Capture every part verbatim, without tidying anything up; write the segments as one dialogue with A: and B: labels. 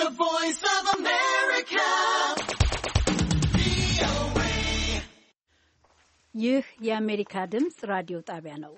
A: The Voice of America. ይህ የአሜሪካ ድምጽ ራዲዮ ጣቢያ ነው።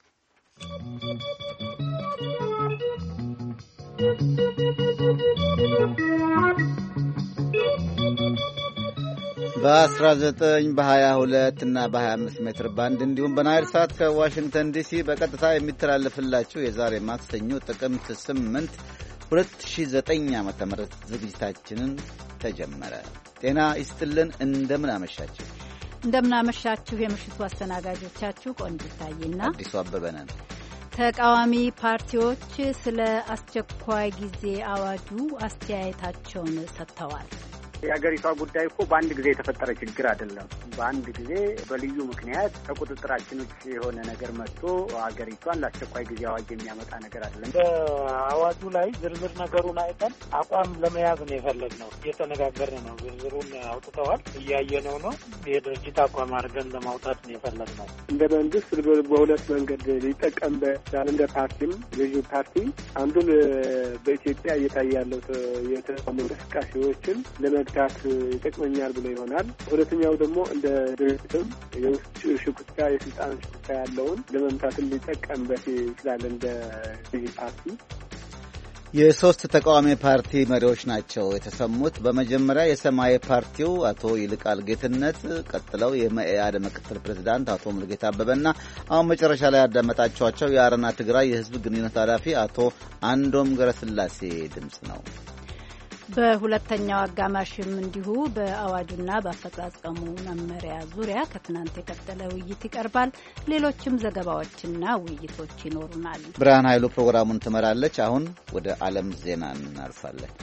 B: በ19 በ22 እና በ25 ሜትር ባንድ እንዲሁም በናይል ሳት ከዋሽንግተን ዲሲ በቀጥታ የሚተላለፍላችሁ የዛሬ ማክሰኞ ጥቅምት ስምንት ሁለት ሺህ ዘጠኝ ዓመተ ምህረት ዝግጅታችንን ተጀመረ። ጤና ይስጥልን። እንደምን አመሻችሁ።
C: እንደምን አመሻችሁ። የምሽቱ አስተናጋጆቻችሁ ቆንጂት ታዬና
B: አዲሱ አበበ ነን።
C: ተቃዋሚ ፓርቲዎች ስለ አስቸኳይ ጊዜ አዋጁ አስተያየታቸውን ሰጥተዋል።
D: የሀገሪቷ ጉዳይ እኮ በአንድ ጊዜ የተፈጠረ ችግር አይደለም። በአንድ ጊዜ በልዩ ምክንያት ከቁጥጥራችን ውጭ የሆነ ነገር መጥቶ ሀገሪቷን ለአስቸኳይ ጊዜ አዋጅ የሚያመጣ ነገር አይደለም።
E: በአዋጁ ላይ ዝርዝር ነገሩን አይተን አቋም ለመያዝ ነው የፈለግነው። እየተነጋገርን ነው። ዝርዝሩን አውጥተዋል፣ እያየነው ነው። የድርጅት አቋም አድርገን ለማውጣት ነው የፈለግነው።
F: እንደ መንግስት በሁለት መንገድ ሊጠቀምበት እንደ ፓርቲም ልዩ ፓርቲ አንዱን በኢትዮጵያ እየታየ ያለው የተቃውሞ እንቅስቃሴዎችን ለመ ታት ይጠቅመኛል ብሎ ይሆናል። ሁለተኛው ደግሞ እንደ ድርጅትም የውስጥ ሽኩቻ የስልጣን ሽኩቻ ያለውን ለመምታትም ሊጠቀምበት ይችላል እንደ ፓርቲ።
B: የሶስት ተቃዋሚ ፓርቲ መሪዎች ናቸው የተሰሙት። በመጀመሪያ የሰማያዊ ፓርቲው አቶ ይልቃል ጌትነት፣ ቀጥለው የመኢአድ ምክትል ፕሬዝዳንት አቶ ሙሉጌታ አበበና አሁን መጨረሻ ላይ ያዳመጣችኋቸው የአረና ትግራይ የህዝብ ግንኙነት ኃላፊ አቶ አንዶም ገረስላሴ ድምፅ ነው።
C: በሁለተኛው አጋማሽም እንዲሁ በአዋጁና በአፈጻጸሙ መመሪያ ዙሪያ ከትናንት የቀጠለ ውይይት ይቀርባል። ሌሎችም ዘገባዎችና ውይይቶች ይኖሩናል።
B: ብርሃን ኃይሉ ፕሮግራሙን ትመራለች። አሁን ወደ ዓለም ዜና እናልፋለን።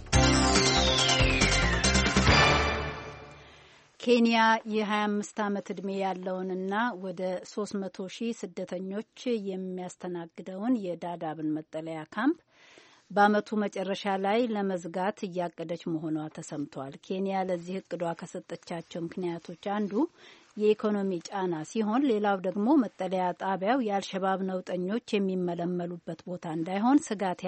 C: ኬንያ የሀያ አምስት ዓመት ዕድሜ ያለውንና ወደ ሶስት መቶ ሺህ ስደተኞች የሚያስተናግደውን የዳዳብን መጠለያ ካምፕ በዓመቱ መጨረሻ ላይ ለመዝጋት እያቀደች መሆኗ ተሰምቷል። ኬንያ ለዚህ እቅዷ ከሰጠቻቸው ምክንያቶች አንዱ የኢኮኖሚ ጫና ሲሆን፣ ሌላው ደግሞ መጠለያ ጣቢያው የአልሸባብ ነውጠኞች የሚመለመሉበት ቦታ እንዳይሆን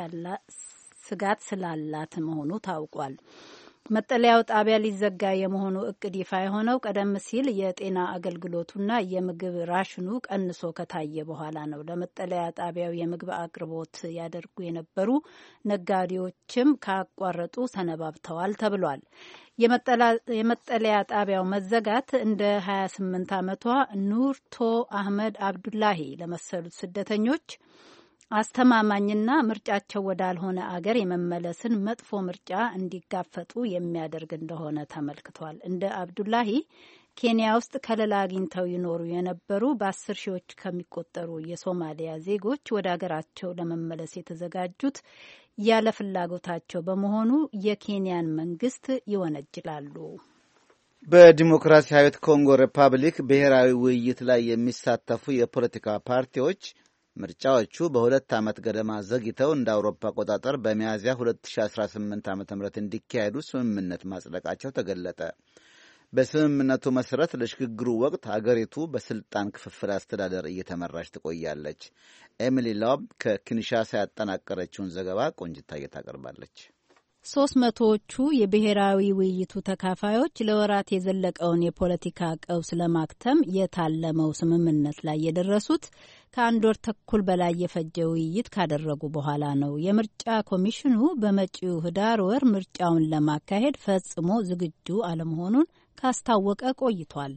C: ስጋት ስላላት መሆኑ ታውቋል። መጠለያው ጣቢያ ሊዘጋ የመሆኑ እቅድ ይፋ የሆነው ቀደም ሲል የጤና አገልግሎቱና የምግብ ራሽኑ ቀንሶ ከታየ በኋላ ነው። ለመጠለያ ጣቢያው የምግብ አቅርቦት ያደርጉ የነበሩ ነጋዴዎችም ካቋረጡ ሰነባብተዋል ተብሏል። የመጠለያ ጣቢያው መዘጋት እንደ ሀያ ስምንት ዓመቷ ኑርቶ አህመድ አብዱላሂ ለመሰሉት ስደተኞች አስተማማኝና ምርጫቸው ወዳልሆነ አገር የመመለስን መጥፎ ምርጫ እንዲጋፈጡ የሚያደርግ እንደሆነ ተመልክቷል። እንደ አብዱላሂ ኬንያ ውስጥ ከለላ አግኝተው ይኖሩ የነበሩ በአስር ሺዎች ከሚቆጠሩ የሶማሊያ ዜጎች ወደ አገራቸው ለመመለስ የተዘጋጁት ያለ ፍላጎታቸው በመሆኑ የኬንያን መንግስት ይወነጅላሉ።
B: በዲሞክራሲያዊት ኮንጎ ሪፐብሊክ ብሔራዊ ውይይት ላይ የሚሳተፉ የፖለቲካ ፓርቲዎች ምርጫዎቹ በሁለት ዓመት ገደማ ዘግይተው እንደ አውሮፓ አቆጣጠር በሚያዝያ ሁለት ሺህ አስራ ስምንት ዓ.ም እንዲካሄዱ ስምምነት ማጽደቃቸው ተገለጠ። በስምምነቱ መሰረት ለሽግግሩ ወቅት አገሪቱ በስልጣን ክፍፍል አስተዳደር እየተመራች ትቆያለች። ኤሚሊ ሎብ ከኪንሻሳ ያጠናቀረችውን ዘገባ ቆንጅታ ታቀርባለች።
C: ሶስት መቶዎቹ የብሔራዊ ውይይቱ ተካፋዮች ለወራት የዘለቀውን የፖለቲካ ቀውስ ለማክተም የታለመው ስምምነት ላይ የደረሱት ከአንድ ወር ተኩል በላይ የፈጀ ውይይት ካደረጉ በኋላ ነው። የምርጫ ኮሚሽኑ በመጪው ህዳር ወር ምርጫውን ለማካሄድ ፈጽሞ ዝግጁ አለመሆኑን ካስታወቀ ቆይቷል።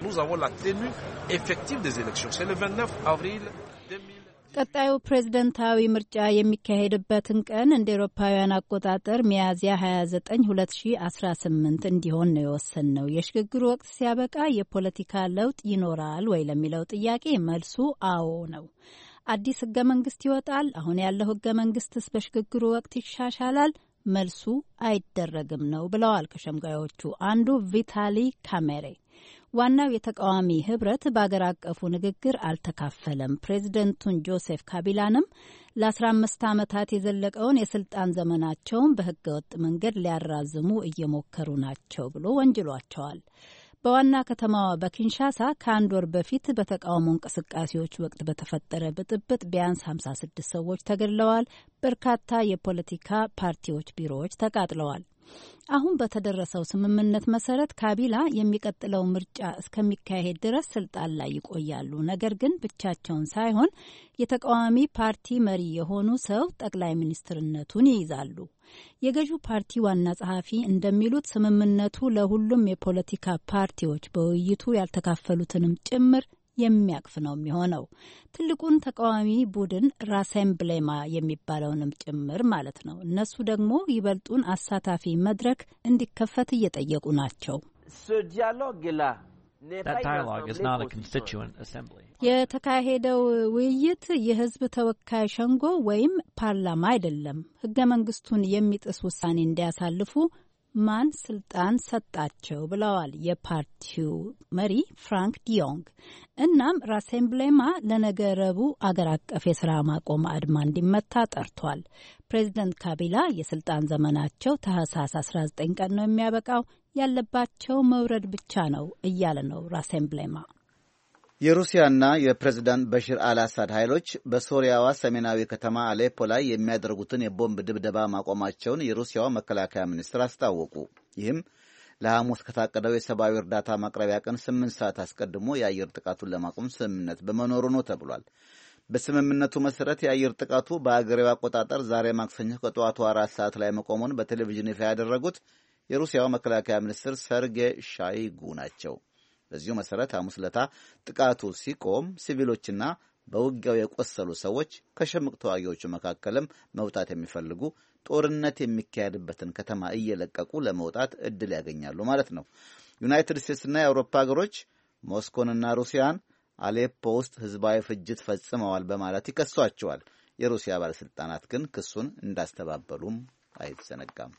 C: ቀጣዩ ፕሬዝደንታዊ ምርጫ የሚካሄድበትን ቀን እንደ ኤሮፓውያን አቆጣጠር ሚያዝያ ሀያ ዘጠኝ ሁለት ሺህ አስራ ስምንት እንዲሆን ነው የወሰንነው። የሽግግሩ ወቅት ሲያበቃ የፖለቲካ ለውጥ ይኖራል ወይ ለሚለው ጥያቄ መልሱ አዎ ነው። አዲስ ህገ መንግስት ይወጣል? አሁን ያለው ህገ መንግስትስ በሽግግሩ ወቅት ይሻሻላል? መልሱ አይደረግም ነው ብለዋል ከሸምጋዮቹ አንዱ ቪታሊ ካሜሬ። ዋናው የተቃዋሚ ህብረት በአገር አቀፉ ንግግር አልተካፈለም። ፕሬዚደንቱን ጆሴፍ ካቢላንም ለአስራ አምስት ዓመታት የዘለቀውን የስልጣን ዘመናቸውን በህገወጥ መንገድ ሊያራዝሙ እየሞከሩ ናቸው ብሎ ወንጅሏቸዋል። በዋና ከተማዋ በኪንሻሳ ከአንድ ወር በፊት በተቃውሞ እንቅስቃሴዎች ወቅት በተፈጠረ ብጥብጥ ቢያንስ ሃምሳ ስድስት ሰዎች ተገድለዋል። በርካታ የፖለቲካ ፓርቲዎች ቢሮዎች ተቃጥለዋል። አሁን በተደረሰው ስምምነት መሰረት ካቢላ የሚቀጥለው ምርጫ እስከሚካሄድ ድረስ ስልጣን ላይ ይቆያሉ። ነገር ግን ብቻቸውን ሳይሆን የተቃዋሚ ፓርቲ መሪ የሆኑ ሰው ጠቅላይ ሚኒስትርነቱን ይይዛሉ። የገዢው ፓርቲ ዋና ጸሐፊ እንደሚሉት ስምምነቱ ለሁሉም የፖለቲካ ፓርቲዎች በውይይቱ ያልተካፈሉትንም ጭምር የሚያቅፍ ነው የሚሆነው። ትልቁን ተቃዋሚ ቡድን ራሴምብሌማ የሚባለውንም ጭምር ማለት ነው። እነሱ ደግሞ ይበልጡን አሳታፊ መድረክ እንዲከፈት እየጠየቁ ናቸው። የተካሄደው ውይይት የህዝብ ተወካይ ሸንጎ ወይም ፓርላማ አይደለም። ህገ መንግስቱን የሚጥስ ውሳኔ እንዲያሳልፉ ማን ስልጣን ሰጣቸው ብለዋል የፓርቲው መሪ ፍራንክ ዲዮንግ። እናም ራሴምብሌማ ለነገ ረቡዕ አገር አቀፍ የስራ ማቆም አድማ እንዲመታ ጠርቷል። ፕሬዚደንት ካቢላ የስልጣን ዘመናቸው ታህሳስ አስራ ዘጠኝ ቀን ነው የሚያበቃው፣ ያለባቸው መውረድ ብቻ ነው እያለ ነው ራሴምብሌማ።
B: የሩሲያና የፕሬዝዳንት በሽር አልአሳድ ኃይሎች በሶሪያዋ ሰሜናዊ ከተማ አሌፖ ላይ የሚያደርጉትን የቦምብ ድብደባ ማቆማቸውን የሩሲያው መከላከያ ሚኒስትር አስታወቁ። ይህም ለሐሙስ ከታቀደው የሰብአዊ እርዳታ ማቅረቢያ ቀን ስምንት ሰዓት አስቀድሞ የአየር ጥቃቱን ለማቆም ስምምነት በመኖሩ ነው ተብሏል። በስምምነቱ መሰረት የአየር ጥቃቱ በአገሬው አቆጣጠር ዛሬ ማክሰኞ ከጠዋቱ አራት ሰዓት ላይ መቆሙን በቴሌቪዥን ይፋ ያደረጉት የሩሲያው መከላከያ ሚኒስትር ሰርጌይ ሻይጉ ናቸው። በዚሁ መሰረት ሐሙስ ዕለት ጥቃቱ ሲቆም ሲቪሎችና በውጊያው የቆሰሉ ሰዎች ከሽምቅ ተዋጊዎቹ መካከልም መውጣት የሚፈልጉ ጦርነት የሚካሄድበትን ከተማ እየለቀቁ ለመውጣት እድል ያገኛሉ ማለት ነው። ዩናይትድ ስቴትስና የአውሮፓ ሀገሮች ሞስኮንና ሩሲያን አሌፖ ውስጥ ህዝባዊ ፍጅት ፈጽመዋል በማለት ይከሷቸዋል። የሩሲያ ባለስልጣናት ግን ክሱን እንዳስተባበሉም አይዘነጋም።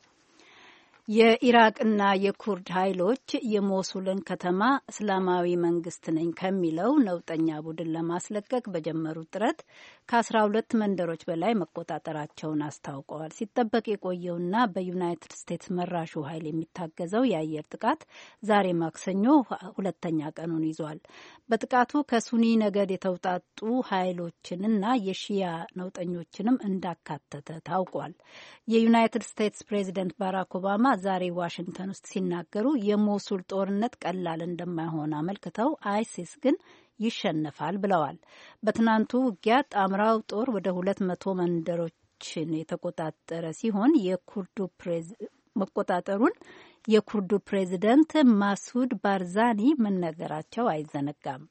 C: የኢራቅና የኩርድ ኃይሎች የሞሱልን ከተማ እስላማዊ መንግስት ነኝ ከሚለው ነውጠኛ ቡድን ለማስለቀቅ በጀመሩት ጥረት ከአስራ ሁለት መንደሮች በላይ መቆጣጠራቸውን አስታውቀዋል። ሲጠበቅ የቆየውና በዩናይትድ ስቴትስ መራሹ ኃይል የሚታገዘው የአየር ጥቃት ዛሬ ማክሰኞ ሁለተኛ ቀኑን ይዟል። በጥቃቱ ከሱኒ ነገድ የተውጣጡ ኃይሎችንና የሺያ ነውጠኞችንም እንዳካተተ ታውቋል። የዩናይትድ ስቴትስ ፕሬዚደንት ባራክ ኦባማ ዛሬ ዋሽንግተን ውስጥ ሲናገሩ የሞሱል ጦርነት ቀላል እንደማይሆን አመልክተው አይሲስ ግን ይሸነፋል ብለዋል። በትናንቱ ውጊያ ጣምራው ጦር ወደ ሁለት መቶ መንደሮችን የተቆጣጠረ ሲሆን የኩርዱ መቆጣጠሩን የኩርዱ ፕሬዚደንት ማሱድ ባርዛኒ መናገራቸው አይዘነጋም።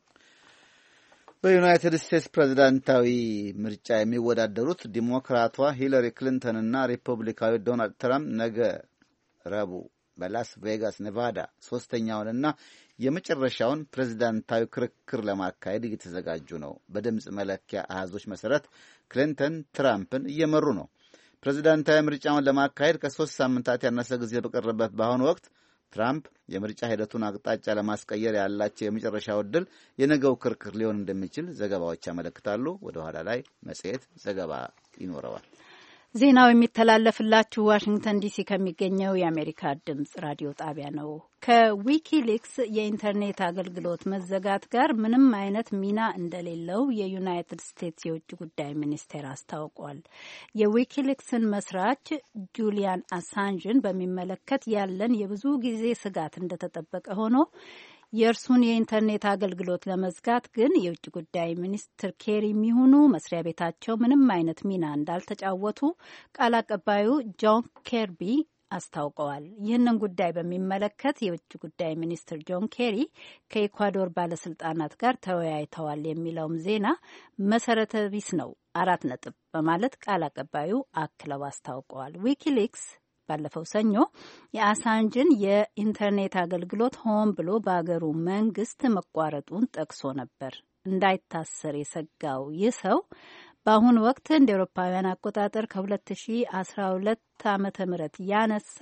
B: በዩናይትድ ስቴትስ ፕሬዝዳንታዊ ምርጫ የሚወዳደሩት ዲሞክራቷ ሂለሪ ክሊንተንና ሪፐብሊካዊ ዶናልድ ትራምፕ ነገ ረቡዕ በላስ ቬጋስ ኔቫዳ ሶስተኛውንና የመጨረሻውን ፕሬዝዳንታዊ ክርክር ለማካሄድ እየተዘጋጁ ነው። በድምፅ መለኪያ አሃዞች መሰረት ክሊንተን ትራምፕን እየመሩ ነው። ፕሬዝዳንታዊ ምርጫውን ለማካሄድ ከሶስት ሳምንታት ያነሰ ጊዜ በቀረበት በአሁኑ ወቅት ትራምፕ የምርጫ ሂደቱን አቅጣጫ ለማስቀየር ያላቸው የመጨረሻው ዕድል የነገው ክርክር ሊሆን እንደሚችል ዘገባዎች ያመለክታሉ። ወደ ኋላ ላይ መጽሔት ዘገባ ይኖረዋል።
C: ዜናው የሚተላለፍላችሁ ዋሽንግተን ዲሲ ከሚገኘው የአሜሪካ ድምጽ ራዲዮ ጣቢያ ነው። ከዊኪሊክስ የኢንተርኔት አገልግሎት መዘጋት ጋር ምንም አይነት ሚና እንደሌለው የዩናይትድ ስቴትስ የውጭ ጉዳይ ሚኒስቴር አስታውቋል። የዊኪሊክስን መስራች ጁሊያን አሳንጅን በሚመለከት ያለን የብዙ ጊዜ ስጋት እንደተጠበቀ ሆኖ የእርሱን የኢንተርኔት አገልግሎት ለመዝጋት ግን የውጭ ጉዳይ ሚኒስትር ኬሪ የሚሆኑ መስሪያ ቤታቸው ምንም አይነት ሚና እንዳልተጫወቱ ቃል አቀባዩ ጆን ኬርቢ አስታውቀዋል። ይህንን ጉዳይ በሚመለከት የውጭ ጉዳይ ሚኒስትር ጆን ኬሪ ከኢኳዶር ባለስልጣናት ጋር ተወያይተዋል የሚለውም ዜና መሰረተ ቢስ ነው፣ አራት ነጥብ በማለት ቃል አቀባዩ አክለው አስታውቀዋል። ዊኪሊክስ ባለፈው ሰኞ የአሳንጅን የኢንተርኔት አገልግሎት ሆን ብሎ በአገሩ መንግስት መቋረጡን ጠቅሶ ነበር። እንዳይታሰር የሰጋው ይህ ሰው በአሁኑ ወቅት እንደ ኤሮፓውያን አቆጣጠር ከሁለት ሺ አስራ ሁለት ዓመተ ምህረት ያነሳ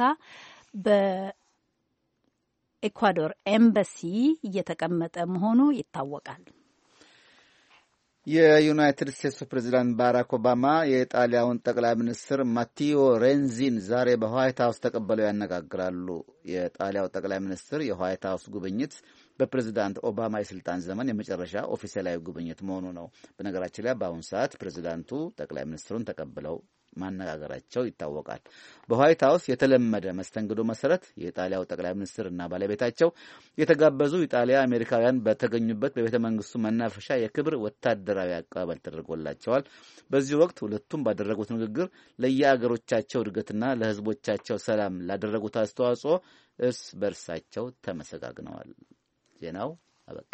C: በኤኳዶር ኤምባሲ እየተቀመጠ መሆኑ ይታወቃል።
B: የዩናይትድ ስቴትስ ፕሬዝዳንት ባራክ ኦባማ የጣሊያውን ጠቅላይ ሚኒስትር ማቴዎ ሬንዚን ዛሬ በዋይት ሀውስ ተቀበለው ያነጋግራሉ። የጣሊያው ጠቅላይ ሚኒስትር የዋይት ሀውስ ጉብኝት በፕሬዝዳንት ኦባማ የስልጣን ዘመን የመጨረሻ ኦፊሴላዊ ጉብኝት መሆኑ ነው። በነገራችን ላይ በአሁኑ ሰዓት ፕሬዝዳንቱ ጠቅላይ ሚኒስትሩን ተቀብለው ማነጋገራቸው ይታወቃል። በዋይት ሀውስ የተለመደ መስተንግዶ መሰረት የጣሊያው ጠቅላይ ሚኒስትርና ባለቤታቸው የተጋበዙ ኢጣሊያ አሜሪካውያን በተገኙበት በቤተ መንግስቱ መናፈሻ የክብር ወታደራዊ አቀባበል ተደርጎላቸዋል። በዚህ ወቅት ሁለቱም ባደረጉት ንግግር ለየአገሮቻቸው እድገትና ለሕዝቦቻቸው ሰላም ላደረጉት አስተዋጽኦ እርስ በርሳቸው ተመሰጋግነዋል። ዜናው አበቃ።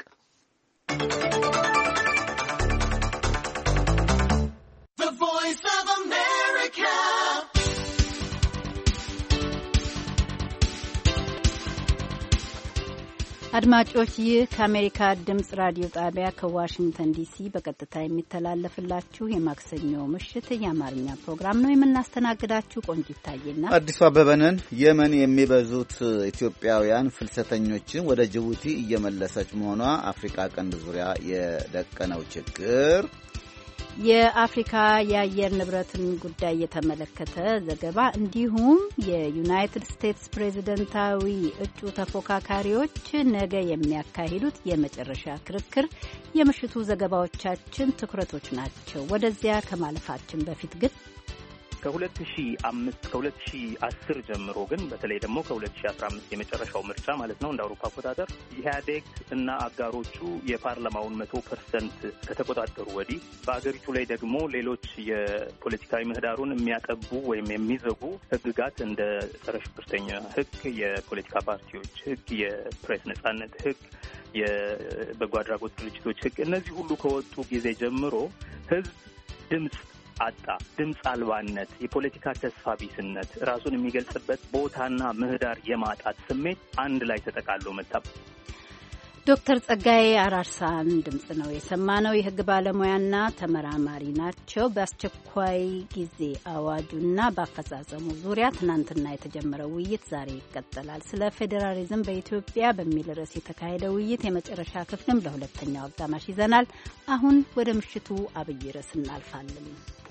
C: አድማጮች ይህ ከአሜሪካ ድምጽ ራዲዮ ጣቢያ ከዋሽንግተን ዲሲ በቀጥታ የሚተላለፍላችሁ የማክሰኞ ምሽት የአማርኛ ፕሮግራም ነው። የምናስተናግዳችሁ ቆንጂት ታዬና
B: አዲሱ አበበንን። የመን የሚበዙት ኢትዮጵያውያን ፍልሰተኞችን ወደ ጅቡቲ እየመለሰች መሆኗ አፍሪካ ቀንድ ዙሪያ የደቀነው ችግር፣
C: የአፍሪካ የአየር ንብረትን ጉዳይ የተመለከተ ዘገባ እንዲሁም የዩናይትድ ስቴትስ ፕሬዝደንታዊ እጩ ተፎካካሪዎች ነገ የሚያካሂዱት የመጨረሻ ክርክር የምሽቱ ዘገባዎቻችን ትኩረቶች ናቸው። ወደዚያ ከማለፋችን በፊት ግን
G: ከሁለት ሺህ አምስት ከሁለት ሺህ አስር ጀምሮ ግን በተለይ ደግሞ ከሁለት ሺህ አስራ አምስት የመጨረሻው ምርጫ ማለት ነው እንደ አውሮፓ አቆጣጠር ኢህአዴግ እና አጋሮቹ የፓርላማውን መቶ ፐርሰንት ከተቆጣጠሩ ወዲህ በአገሪቱ ላይ ደግሞ ሌሎች የፖለቲካዊ ምህዳሩን የሚያጠቡ ወይም የሚዘጉ ህግጋት እንደ ጸረ ሽብርተኛ ህግ፣ የፖለቲካ ፓርቲዎች ህግ፣ የፕሬስ ነጻነት ህግ፣ የበጎ አድራጎት ድርጅቶች ህግ እነዚህ ሁሉ ከወጡ ጊዜ ጀምሮ ህዝብ ድምፅ አጣ። ድምፅ አልባነት፣ የፖለቲካ ተስፋ ቢስነት፣ ራሱን የሚገልጽበት ቦታና ምህዳር የማጣት ስሜት አንድ ላይ ተጠቃሎ መጣ።
C: ዶክተር ጸጋዬ አራርሳን ድምጽ ነው የሰማነው። የህግ ባለሙያና ተመራማሪ ናቸው። በአስቸኳይ ጊዜ አዋጁና በአፈጻጸሙ ዙሪያ ትናንትና የተጀመረው ውይይት ዛሬ ይቀጥላል። ስለ ፌዴራሊዝም በኢትዮጵያ በሚል ርዕስ የተካሄደ ውይይት የመጨረሻ ክፍልም ለሁለተኛው አጋማሽ ይዘናል። አሁን ወደ ምሽቱ አብይ ርዕስ እናልፋለን።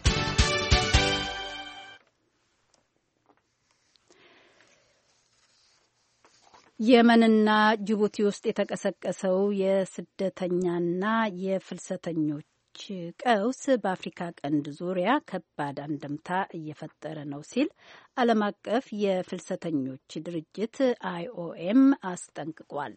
C: የመንና ጅቡቲ ውስጥ የተቀሰቀሰው የስደተኛና የፍልሰተኞች ቀውስ በአፍሪካ ቀንድ ዙሪያ ከባድ አንድምታ እየፈጠረ ነው ሲል ዓለም አቀፍ የፍልሰተኞች ድርጅት አይኦኤም አስጠንቅቋል።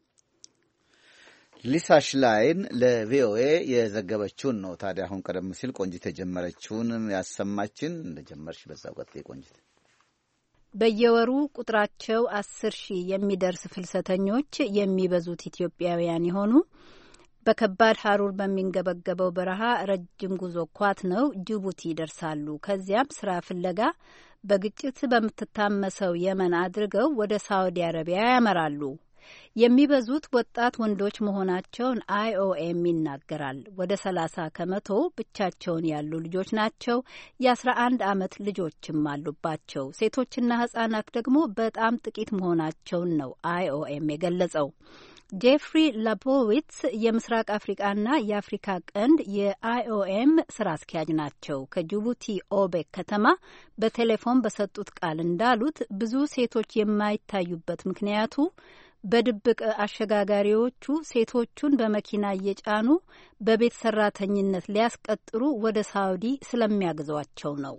B: ሊሳ ሽላይን ለቪኦኤ የዘገበችውን ነው። ታዲያ አሁን ቀደም ሲል ቆንጂት የጀመረችውን ያሰማችን። እንደጀመርሽ በዛው ቀጥይ ቆንጂት።
C: በየወሩ ቁጥራቸው አስር ሺህ የሚደርስ ፍልሰተኞች የሚበዙት ኢትዮጵያውያን የሆኑ በከባድ ሐሩር በሚንገበገበው በረሃ ረጅም ጉዞ ኳት ነው ጅቡቲ ይደርሳሉ። ከዚያም ስራ ፍለጋ በግጭት በምትታመሰው የመን አድርገው ወደ ሳውዲ አረቢያ ያመራሉ። የሚበዙት ወጣት ወንዶች መሆናቸውን አይኦኤም ይናገራል። ወደ ሰላሳ ከመቶ ብቻቸውን ያሉ ልጆች ናቸው። የአስራ አንድ አመት ልጆችም አሉባቸው። ሴቶችና ህጻናት ደግሞ በጣም ጥቂት መሆናቸውን ነው አይኦኤም የገለጸው። ጄፍሪ ላቦዊትስ የምስራቅ አፍሪቃና የአፍሪካ ቀንድ የአይኦኤም ስራ አስኪያጅ ናቸው። ከጅቡቲ ኦቤክ ከተማ በቴሌፎን በሰጡት ቃል እንዳሉት ብዙ ሴቶች የማይታዩበት ምክንያቱ በድብቅ አሸጋጋሪዎቹ ሴቶቹን በመኪና እየጫኑ በቤት ሰራተኝነት ሊያስቀጥሩ ወደ ሳውዲ ስለሚያግዟቸው ነው።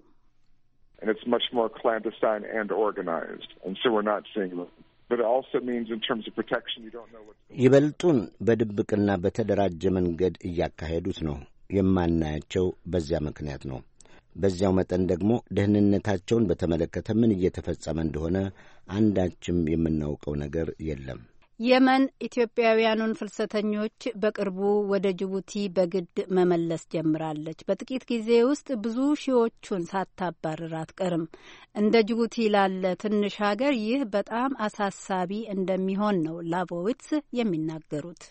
H: ይበልጡን በድብቅና በተደራጀ መንገድ እያካሄዱት ነው። የማናያቸው በዚያ ምክንያት ነው። በዚያው መጠን ደግሞ ደህንነታቸውን በተመለከተ ምን እየተፈጸመ እንደሆነ አንዳችም የምናውቀው ነገር የለም።
C: የመን ኢትዮጵያውያኑን ፍልሰተኞች በቅርቡ ወደ ጅቡቲ በግድ መመለስ ጀምራለች። በጥቂት ጊዜ ውስጥ ብዙ ሺዎቹን ሳታባርር አትቀርም። እንደ ጅቡቲ ላለ ትንሽ ሀገር ይህ በጣም አሳሳቢ እንደሚሆን ነው ላቦዊትስ የሚናገሩት።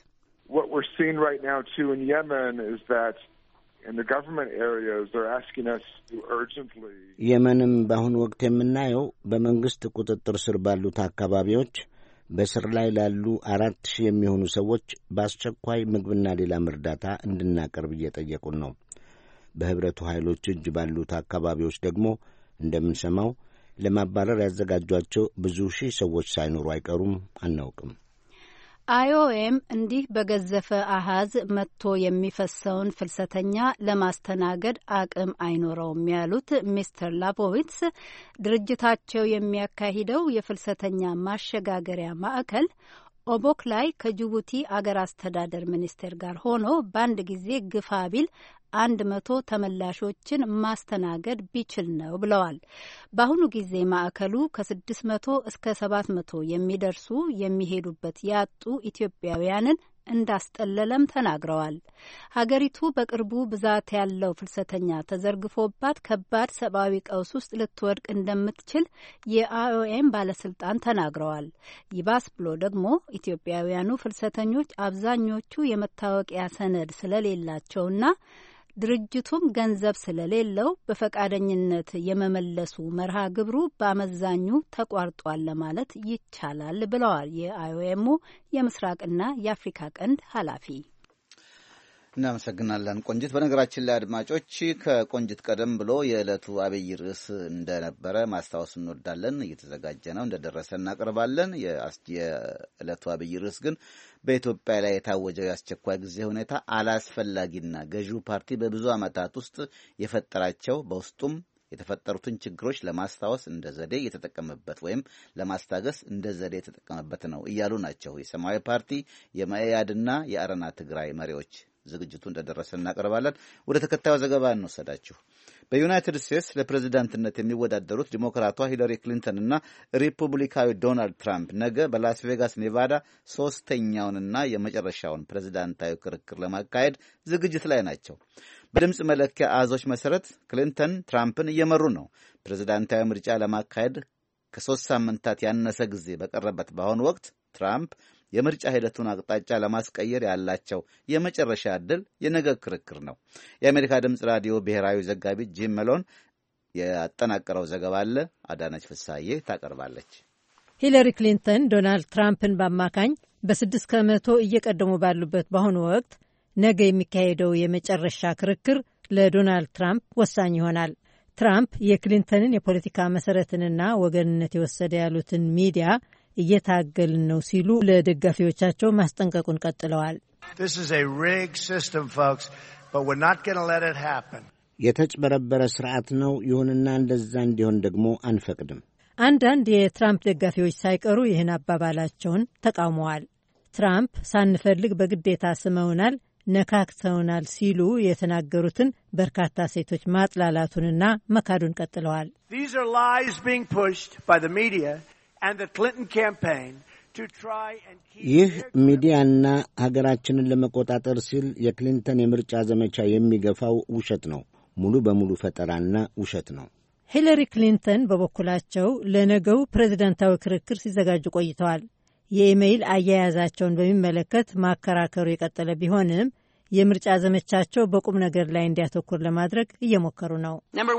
H: የመንም በአሁኑ ወቅት የምናየው በመንግስት ቁጥጥር ስር ባሉት አካባቢዎች በስር ላይ ላሉ አራት ሺህ የሚሆኑ ሰዎች በአስቸኳይ ምግብና ሌላም እርዳታ እንድናቀርብ እየጠየቁን ነው። በህብረቱ ኃይሎች እጅ ባሉት አካባቢዎች ደግሞ እንደምንሰማው ለማባረር ያዘጋጇቸው ብዙ ሺህ ሰዎች ሳይኖሩ አይቀሩም። አናውቅም።
C: አይኦኤም እንዲህ በገዘፈ አሃዝ መጥቶ የሚፈሰውን ፍልሰተኛ ለማስተናገድ አቅም አይኖረውም ያሉት ሚስተር ላቦዊትስ ድርጅታቸው የሚያካሂደው የፍልሰተኛ ማሸጋገሪያ ማዕከል ኦቦክ ላይ ከጅቡቲ አገር አስተዳደር ሚኒስቴር ጋር ሆኖ በአንድ ጊዜ ግፋ ቢል አንድ መቶ ተመላሾችን ማስተናገድ ቢችል ነው ብለዋል። በአሁኑ ጊዜ ማዕከሉ ከስድስት መቶ እስከ ሰባት መቶ የሚደርሱ የሚሄዱበት ያጡ ኢትዮጵያውያንን እንዳስጠለለም ተናግረዋል። ሀገሪቱ በቅርቡ ብዛት ያለው ፍልሰተኛ ተዘርግፎባት ከባድ ሰብአዊ ቀውስ ውስጥ ልትወድቅ እንደምትችል የአይኦኤም ባለስልጣን ተናግረዋል። ይባስ ብሎ ደግሞ ኢትዮጵያውያኑ ፍልሰተኞች አብዛኞቹ የመታወቂያ ሰነድ ስለሌላቸውና ድርጅቱም ገንዘብ ስለሌለው በፈቃደኝነት የመመለሱ መርሃ ግብሩ በአመዛኙ ተቋርጧል ለማለት ይቻላል ብለዋል የአይኦኤሙ የምስራቅና የአፍሪካ ቀንድ ኃላፊ።
B: እናመሰግናለን ቆንጅት። በነገራችን ላይ አድማጮች ከቆንጅት ቀደም ብሎ የዕለቱ አብይ ርዕስ እንደነበረ ማስታወስ እንወዳለን። እየተዘጋጀ ነው፣ እንደደረሰ እናቀርባለን። የዕለቱ አብይ ርዕስ ግን በኢትዮጵያ ላይ የታወጀው የአስቸኳይ ጊዜ ሁኔታ አላስፈላጊና ገዢው ፓርቲ በብዙ ዓመታት ውስጥ የፈጠራቸው በውስጡም የተፈጠሩትን ችግሮች ለማስታወስ እንደ ዘዴ የተጠቀመበት ወይም ለማስታገስ እንደ ዘዴ የተጠቀመበት ነው እያሉ ናቸው የሰማያዊ ፓርቲ የመኢአድና የአረና ትግራይ መሪዎች። ዝግጅቱ እንደደረሰ እናቀርባለን። ወደ ተከታዩ ዘገባ እንወሰዳችሁ። በዩናይትድ ስቴትስ ለፕሬዝዳንትነት የሚወዳደሩት ዲሞክራቷ ሂለሪ ክሊንተን እና ሪፑብሊካዊ ዶናልድ ትራምፕ ነገ በላስ ቬጋስ ኔቫዳ ሶስተኛውንና የመጨረሻውን ፕሬዝዳንታዊ ክርክር ለማካሄድ ዝግጅት ላይ ናቸው። በድምፅ መለኪያ አሃዞች መሰረት ክሊንተን ትራምፕን እየመሩ ነው። ፕሬዝዳንታዊ ምርጫ ለማካሄድ ከሶስት ሳምንታት ያነሰ ጊዜ በቀረበት በአሁኑ ወቅት ትራምፕ የምርጫ ሂደቱን አቅጣጫ ለማስቀየር ያላቸው የመጨረሻ ዕድል የነገ ክርክር ነው። የአሜሪካ ድምፅ ራዲዮ ብሔራዊ ዘጋቢ ጂም መሎን ያጠናቀረው ዘገባ አለ። አዳነች ፍሳዬ ታቀርባለች።
A: ሂለሪ ክሊንተን ዶናልድ ትራምፕን በአማካኝ በስድስት ከመቶ እየቀደሙ ባሉበት በአሁኑ ወቅት ነገ የሚካሄደው የመጨረሻ ክርክር ለዶናልድ ትራምፕ ወሳኝ ይሆናል። ትራምፕ የክሊንተንን የፖለቲካ መሰረትንና ወገንነት የወሰደ ያሉትን ሚዲያ እየታገልን ነው ሲሉ ለደጋፊዎቻቸው ማስጠንቀቁን ቀጥለዋል።
H: የተጭበረበረ ስርዓት ነው፣ ይሁንና እንደዛ እንዲሆን ደግሞ አንፈቅድም።
A: አንዳንድ የትራምፕ ደጋፊዎች ሳይቀሩ ይህን አባባላቸውን ተቃውመዋል። ትራምፕ ሳንፈልግ በግዴታ ስመውናል፣ ነካክተውናል ሲሉ የተናገሩትን በርካታ ሴቶች ማጥላላቱንና መካዱን ቀጥለዋል።
H: ይህ ሚዲያና ሀገራችንን ለመቆጣጠር ሲል የክሊንተን የምርጫ ዘመቻ የሚገፋው ውሸት ነው። ሙሉ በሙሉ ፈጠራና ውሸት ነው።
A: ሂለሪ ክሊንተን በበኩላቸው ለነገው ፕሬዝዳንታዊ ክርክር ሲዘጋጁ ቆይተዋል። የኢሜይል አያያዛቸውን በሚመለከት ማከራከሩ የቀጠለ ቢሆንም የምርጫ ዘመቻቸው በቁም ነገር ላይ እንዲያተኩር ለማድረግ እየሞከሩ ነው።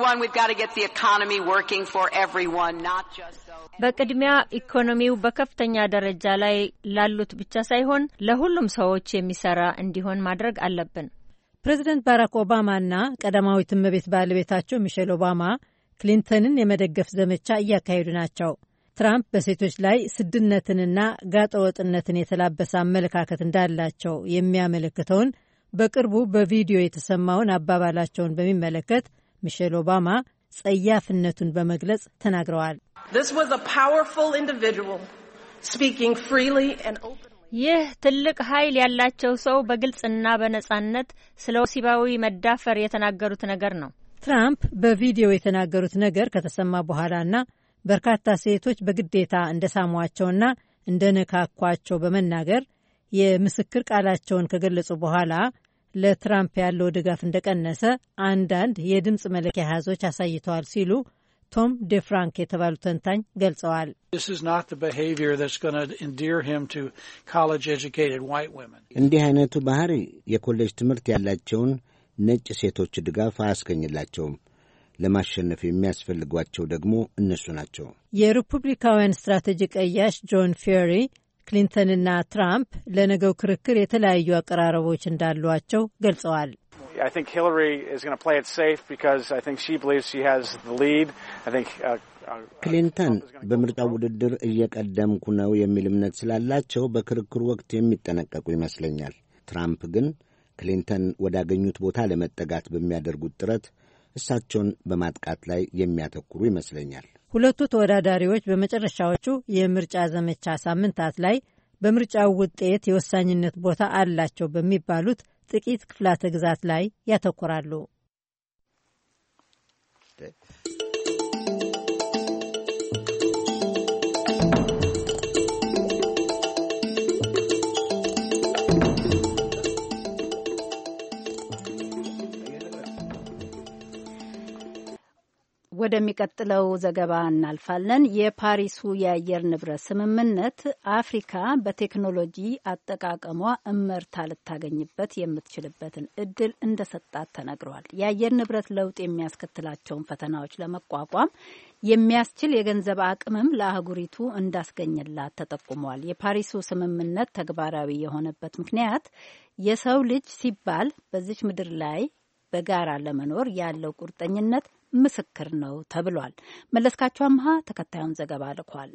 I: በቅድሚያ ኢኮኖሚው በከፍተኛ ደረጃ ላይ ላሉት ብቻ ሳይሆን ለሁሉም ሰዎች የሚሰራ እንዲሆን ማድረግ አለብን።
A: ፕሬዚደንት ባራክ ኦባማና ቀዳማዊት እመቤት ባለቤታቸው ሚሼል ኦባማ ክሊንተንን የመደገፍ ዘመቻ እያካሄዱ ናቸው። ትራምፕ በሴቶች ላይ ስድነትንና ጋጠወጥነትን የተላበሰ አመለካከት እንዳላቸው የሚያመለክተውን በቅርቡ በቪዲዮ የተሰማውን አባባላቸውን በሚመለከት ሚሼል ኦባማ ጸያፍነቱን በመግለጽ ተናግረዋል።
I: ይህ ትልቅ ኃይል ያላቸው ሰው በግልጽና በነጻነት ስለ ወሲባዊ መዳፈር የተናገሩት ነገር ነው።
A: ትራምፕ በቪዲዮ የተናገሩት ነገር ከተሰማ በኋላና በርካታ ሴቶች በግዴታ እንደሳሟቸውና እንደነካኳቸው በመናገር የምስክር ቃላቸውን ከገለጹ በኋላ ለትራምፕ ያለው ድጋፍ እንደቀነሰ አንዳንድ የድምፅ መለኪያ አሃዞች አሳይተዋል ሲሉ ቶም ዴፍራንክ የተባሉ ተንታኝ ገልጸዋል።
H: እንዲህ አይነቱ ባህሪ የኮሌጅ ትምህርት ያላቸውን ነጭ ሴቶች ድጋፍ አያስገኝላቸውም። ለማሸነፍ የሚያስፈልጓቸው ደግሞ እነሱ ናቸው።
A: የሪፑብሊካውያን ስትራቴጂ ቀያሽ ጆን ፌሪ ክሊንተንና ትራምፕ ለነገው ክርክር የተለያዩ አቀራረቦች እንዳሏቸው ገልጸዋል።
J: I think Hillary is going to play it safe because I think she believes she has the lead. I think
H: ክሊንተን በምርጫው ውድድር እየቀደምኩ ነው የሚል እምነት ስላላቸው በክርክሩ ወቅት የሚጠነቀቁ ይመስለኛል። ትራምፕ ግን ክሊንተን ወዳገኙት ቦታ ለመጠጋት በሚያደርጉት ጥረት እሳቸውን በማጥቃት ላይ የሚያተኩሩ ይመስለኛል።
A: ሁለቱ ተወዳዳሪዎች በመጨረሻዎቹ የምርጫ ዘመቻ ሳምንታት ላይ በምርጫው ውጤት የወሳኝነት ቦታ አላቸው በሚባሉት ጥቂት ክፍላተ ግዛት ላይ ያተኮራሉ።
C: ወደሚቀጥለው ዘገባ እናልፋለን። የፓሪሱ የአየር ንብረት ስምምነት አፍሪካ በቴክኖሎጂ አጠቃቀሟ እመርታ ልታገኝበት የምትችልበትን እድል እንደሰጣት ተነግሯል። የአየር ንብረት ለውጥ የሚያስከትላቸውን ፈተናዎች ለመቋቋም የሚያስችል የገንዘብ አቅምም ለአህጉሪቱ እንዳስገኘላት ተጠቁሟል። የፓሪሱ ስምምነት ተግባራዊ የሆነበት ምክንያት የሰው ልጅ ሲባል በዚች ምድር ላይ በጋራ ለመኖር ያለው ቁርጠኝነት ምስክር ነው ተብሏል። መለስካቸው አምሃ ተከታዩን ዘገባ ልኳል።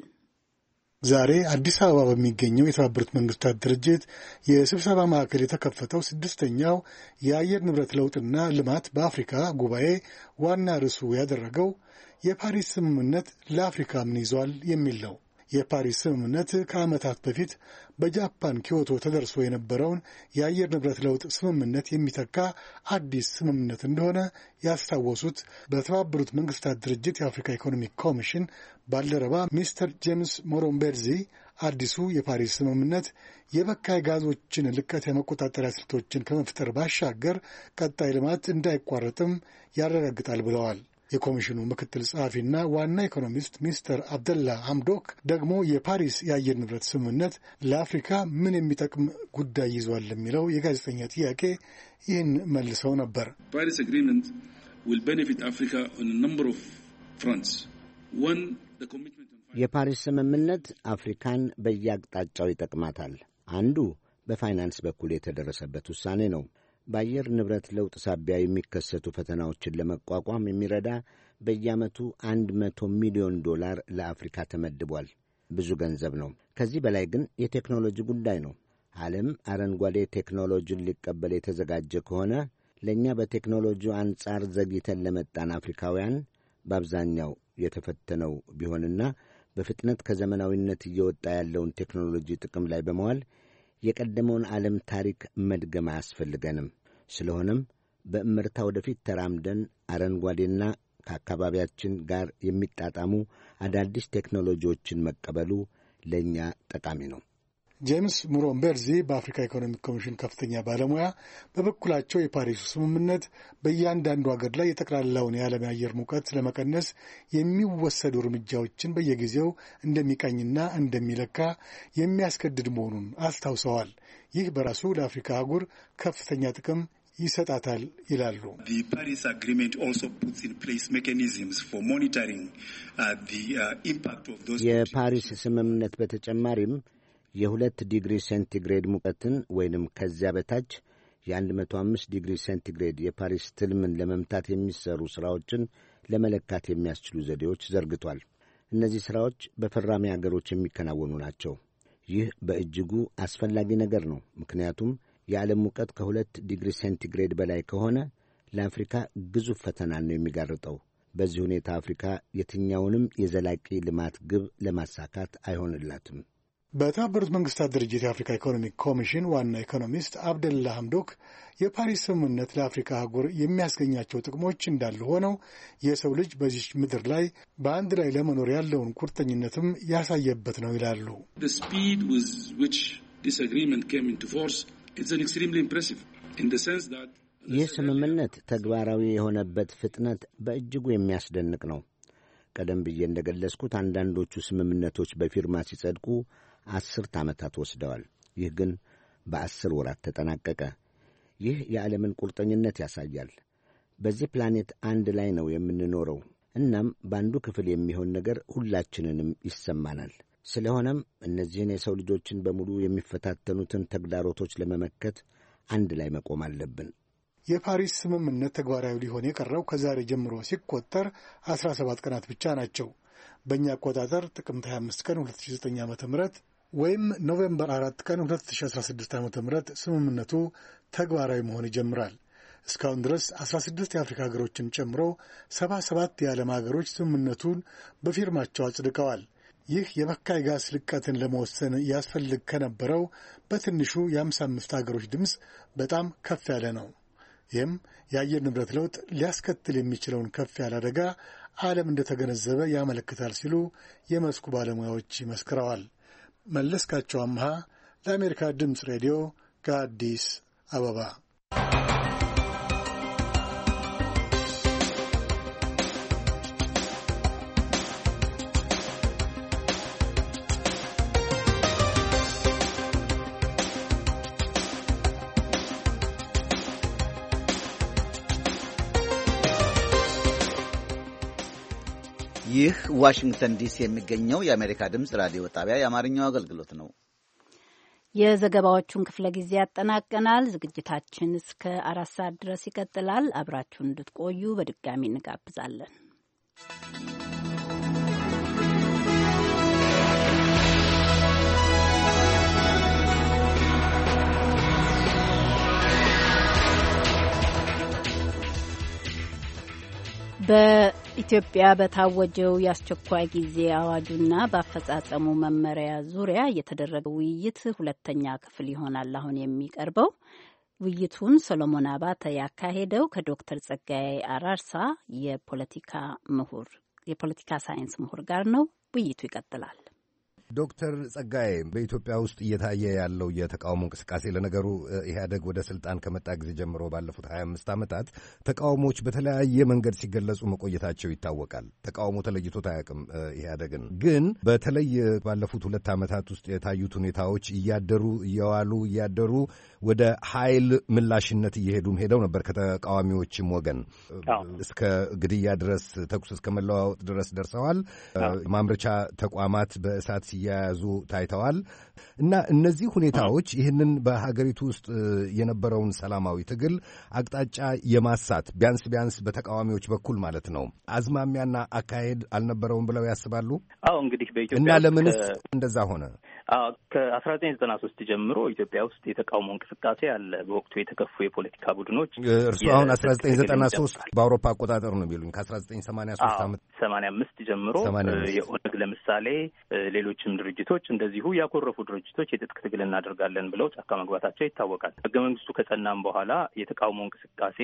K: ዛሬ አዲስ አበባ በሚገኘው የተባበሩት መንግስታት ድርጅት የስብሰባ ማዕከል የተከፈተው ስድስተኛው የአየር ንብረት ለውጥና ልማት በአፍሪካ ጉባኤ ዋና ርዕሱ ያደረገው የፓሪስ ስምምነት ለአፍሪካ ምን ይዟል የሚል ነው። የፓሪስ ስምምነት ከዓመታት በፊት በጃፓን ኪዮቶ ተደርሶ የነበረውን የአየር ንብረት ለውጥ ስምምነት የሚተካ አዲስ ስምምነት እንደሆነ ያስታወሱት በተባበሩት መንግስታት ድርጅት የአፍሪካ ኢኮኖሚክ ኮሚሽን ባልደረባ ሚስተር ጄምስ ሞሮምቤርዚ አዲሱ የፓሪስ ስምምነት የበካይ ጋዞችን ልቀት የመቆጣጠሪያ ስልቶችን ከመፍጠር ባሻገር ቀጣይ ልማት እንዳይቋረጥም ያረጋግጣል ብለዋል። የኮሚሽኑ ምክትል ጸሐፊና ዋና ኢኮኖሚስት ሚስተር አብደላ ሐምዶክ ደግሞ የፓሪስ የአየር ንብረት ስምምነት ለአፍሪካ ምን የሚጠቅም ጉዳይ ይዟል የሚለው የጋዜጠኛ ጥያቄ ይህን መልሰው ነበር።
L: ፓሪስ አግሪመንት will benefit Africa on a number of fronts. One, the commitment
H: የፓሪስ ስምምነት አፍሪካን በየአቅጣጫው ይጠቅማታል። አንዱ በፋይናንስ በኩል የተደረሰበት ውሳኔ ነው። በአየር ንብረት ለውጥ ሳቢያ የሚከሰቱ ፈተናዎችን ለመቋቋም የሚረዳ በየዓመቱ አንድ መቶ ሚሊዮን ዶላር ለአፍሪካ ተመድቧል። ብዙ ገንዘብ ነው። ከዚህ በላይ ግን የቴክኖሎጂ ጉዳይ ነው። ዓለም አረንጓዴ ቴክኖሎጂን ሊቀበል የተዘጋጀ ከሆነ ለእኛ በቴክኖሎጂው አንጻር ዘግይተን ለመጣን አፍሪካውያን በአብዛኛው የተፈተነው ቢሆንና በፍጥነት ከዘመናዊነት እየወጣ ያለውን ቴክኖሎጂ ጥቅም ላይ በመዋል የቀደመውን ዓለም ታሪክ መድገም አያስፈልገንም። ስለሆነም በእምርታ ወደፊት ተራምደን አረንጓዴና ከአካባቢያችን ጋር የሚጣጣሙ አዳዲስ ቴክኖሎጂዎችን መቀበሉ ለእኛ ጠቃሚ ነው።
K: ጄምስ ሙሮምቤርዚ በአፍሪካ ኢኮኖሚክ ኮሚሽን ከፍተኛ ባለሙያ በበኩላቸው የፓሪሱ ስምምነት በእያንዳንዱ ሀገር ላይ የጠቅላላውን የዓለም የአየር ሙቀት ለመቀነስ የሚወሰዱ እርምጃዎችን በየጊዜው እንደሚቃኝና እንደሚለካ የሚያስገድድ መሆኑን አስታውሰዋል። ይህ በራሱ ለአፍሪካ አህጉር ከፍተኛ ጥቅም ይሰጣታል ይላሉ።
L: ፓሪስ አግሪመንት ኦልሶ ፑትስ ኢን ፕሌስ ሜካኒዝምስ ፎር ሞኒተሪንግ ዘ ኢምፓክት ኦፍ ዶዝ
H: የፓሪስ ስምምነት በተጨማሪም የሁለት ዲግሪ ሴንቲግሬድ ሙቀትን ወይንም ከዚያ በታች የአንድ መቶ አምስት ዲግሪ ሴንቲግሬድ የፓሪስ ትልምን ለመምታት የሚሰሩ ሥራዎችን ለመለካት የሚያስችሉ ዘዴዎች ዘርግቷል። እነዚህ ሥራዎች በፈራሚ አገሮች የሚከናወኑ ናቸው። ይህ በእጅጉ አስፈላጊ ነገር ነው። ምክንያቱም የዓለም ሙቀት ከሁለት ዲግሪ ሴንቲግሬድ በላይ ከሆነ ለአፍሪካ ግዙፍ ፈተናን ነው የሚጋርጠው። በዚህ ሁኔታ አፍሪካ የትኛውንም የዘላቂ ልማት ግብ ለማሳካት አይሆንላትም።
K: በተባበሩት መንግስታት ድርጅት የአፍሪካ ኢኮኖሚክ ኮሚሽን ዋና ኢኮኖሚስት አብደላ ሐምዶክ የፓሪስ ስምምነት ለአፍሪካ አህጉር የሚያስገኛቸው ጥቅሞች እንዳሉ ሆነው የሰው ልጅ በዚህ ምድር ላይ በአንድ ላይ ለመኖር ያለውን ቁርጠኝነትም ያሳየበት ነው ይላሉ።
H: ይህ ስምምነት ተግባራዊ የሆነበት ፍጥነት በእጅጉ የሚያስደንቅ ነው። ቀደም ብዬ እንደገለጽኩት አንዳንዶቹ ስምምነቶች በፊርማ ሲጸድቁ አስርት ዓመታት ወስደዋል። ይህ ግን በአስር ወራት ተጠናቀቀ። ይህ የዓለምን ቁርጠኝነት ያሳያል። በዚህ ፕላኔት አንድ ላይ ነው የምንኖረው። እናም በአንዱ ክፍል የሚሆን ነገር ሁላችንንም ይሰማናል። ስለሆነም እነዚህን የሰው ልጆችን በሙሉ የሚፈታተኑትን ተግዳሮቶች ለመመከት አንድ ላይ መቆም አለብን።
K: የፓሪስ ስምምነት ተግባራዊ ሊሆን የቀረው ከዛሬ ጀምሮ ሲቆጠር አስራ ሰባት ቀናት ብቻ ናቸው። በእኛ አቆጣጠር ጥቅምት ሀያ አምስት ቀን ሁለት ሺህ ዘጠኝ ዓመተ ምህረት ወይም ኖቬምበር አራት ቀን ሁለት ሺህ አስራ ስድስት ዓመተ ምህረት ስምምነቱ ተግባራዊ መሆን ይጀምራል። እስካሁን ድረስ አስራ ስድስት የአፍሪካ ሀገሮችን ጨምሮ ሰባ ሰባት የዓለም ሀገሮች ስምምነቱን በፊርማቸው አጽድቀዋል። ይህ የበካይ ጋዝ ልቀትን ለመወሰን ያስፈልግ ከነበረው በትንሹ የአምሳ አምስት ሀገሮች ድምፅ በጣም ከፍ ያለ ነው። ይህም የአየር ንብረት ለውጥ ሊያስከትል የሚችለውን ከፍ ያለ አደጋ ዓለም እንደተገነዘበ ያመለክታል ሲሉ የመስኩ ባለሙያዎች መስክረዋል። መለስካቸው አምሃ ለአሜሪካ ድምፅ ሬዲዮ ከአዲስ አበባ።
B: ይህ ዋሽንግተን ዲሲ የሚገኘው የአሜሪካ ድምፅ ራዲዮ ጣቢያ የአማርኛው አገልግሎት ነው።
C: የዘገባዎቹን ክፍለ ጊዜ ያጠናቀናል። ዝግጅታችን እስከ አራት ሰዓት ድረስ ይቀጥላል። አብራችሁን እንድትቆዩ በድጋሚ እንጋብዛለን። በኢትዮጵያ በታወጀው የአስቸኳይ ጊዜ አዋጁና በአፈጻጸሙ መመሪያ ዙሪያ የተደረገ ውይይት ሁለተኛ ክፍል ይሆናል አሁን የሚቀርበው። ውይይቱን ሰሎሞን አባተ ያካሄደው ከዶክተር ጸጋዬ አራርሳ የፖለቲካ ምሁር የፖለቲካ ሳይንስ ምሁር ጋር ነው። ውይይቱ ይቀጥላል።
M: ዶክተር ጸጋዬ በኢትዮጵያ ውስጥ እየታየ ያለው የተቃውሞ እንቅስቃሴ፣ ለነገሩ ኢህአደግ ወደ ስልጣን ከመጣ ጊዜ ጀምሮ ባለፉት ሀያ አምስት ዓመታት ተቃውሞዎች በተለያየ መንገድ ሲገለጹ መቆየታቸው ይታወቃል። ተቃውሞ ተለይቶት አያውቅም ኢህአደግን። ግን በተለይ ባለፉት ሁለት ዓመታት ውስጥ የታዩት ሁኔታዎች እያደሩ እየዋሉ እያደሩ ወደ ኃይል ምላሽነት እየሄዱም ሄደው ነበር። ከተቃዋሚዎችም ወገን እስከ ግድያ ድረስ፣ ተኩስ እስከ መለዋወጥ ድረስ ደርሰዋል። ማምረቻ ተቋማት በእሳት ሲያያዙ ታይተዋል። እና እነዚህ ሁኔታዎች ይህንን በሀገሪቱ ውስጥ የነበረውን ሰላማዊ ትግል አቅጣጫ የማሳት ቢያንስ ቢያንስ በተቃዋሚዎች በኩል ማለት ነው አዝማሚያና አካሄድ አልነበረውም ብለው ያስባሉ?
G: አዎ እንግዲህ በኢትዮጵያ
M: እና ለምንስ እንደዛ ሆነ?
G: ከአስራ ዘጠኝ ዘጠና ሶስት ጀምሮ ኢትዮጵያ ውስጥ የተቃውሞ እንቅስቃሴ አለ። በወቅቱ የተከፉ የፖለቲካ ቡድኖች
M: እርሱ አሁን አስራ ዘጠኝ ዘጠና ሶስት በአውሮፓ አቆጣጠር ነው የሚሉኝ ከአስራ ዘጠኝ ሰማንያ ሶስት ዓመት
G: ሰማንያ አምስት ጀምሮ የኦነግ ለምሳሌ ሌሎችም ድርጅቶች እንደዚሁ ያኮረፉ ድርጅቶች የትጥቅ ትግል እናደርጋለን ብለው ጫካ መግባታቸው ይታወቃል። ሕገ መንግስቱ ከጸናም በኋላ የተቃውሞ እንቅስቃሴ